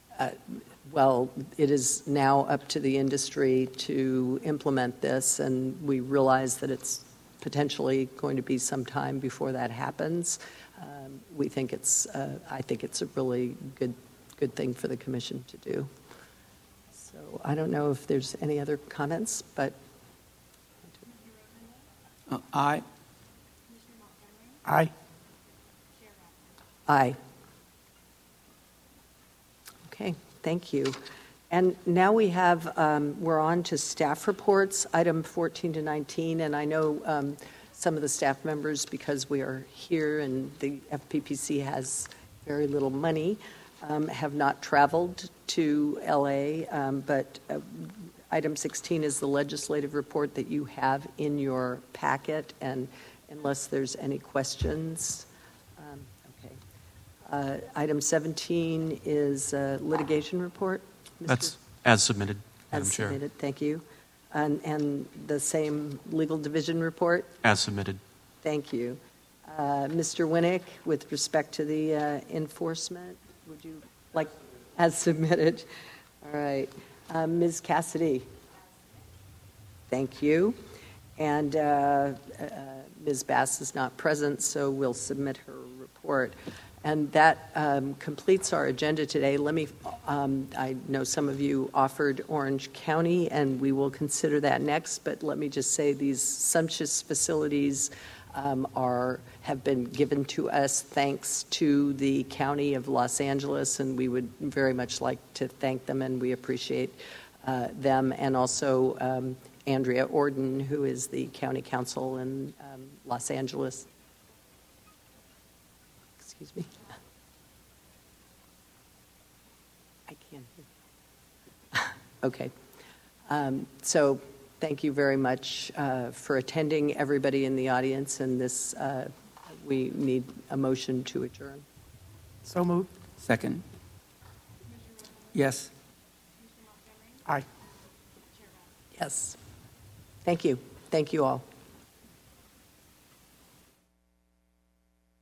it is now up to the industry to implement this, and we realize that it's potentially going to be some time before that happens. I think it's a really good thing for the commission to do. So I don't know if there's any other comments, but Aye. Aye. Aye. Okay, thank you. And now we're on to staff reports, item 14 to 19, and I know some of the staff members, because we are here and the FPPC has very little money, have not traveled to LA, but item 16 is the legislative report that you have in your packet, and unless there's any questions. Item 17 is litigation report. That's as submitted, Madam As Chair. submitted, thank you. And the same legal division report? As submitted. Thank you. Mr. Winnick, with respect to the enforcement, would you like, as submitted? All right. Ms. Cassidy? Thank you. And Ms. Bass is not present, so we'll submit her report. And that completes our agenda today. I know some of you offered Orange County, and we will consider that next, but let me just say these sumptuous facilities have been given to us thanks to the County of Los Angeles, and we would very much like to thank them, and we appreciate them, and also Andrea Orden, who is the County Counsel in Los Angeles. Excuse me. I can't hear. Okay. So thank you very much for attending, everybody in the audience, and this, we need a motion to adjourn. So moved. Second. Yes. Aye. Yes. Thank you. Thank you all.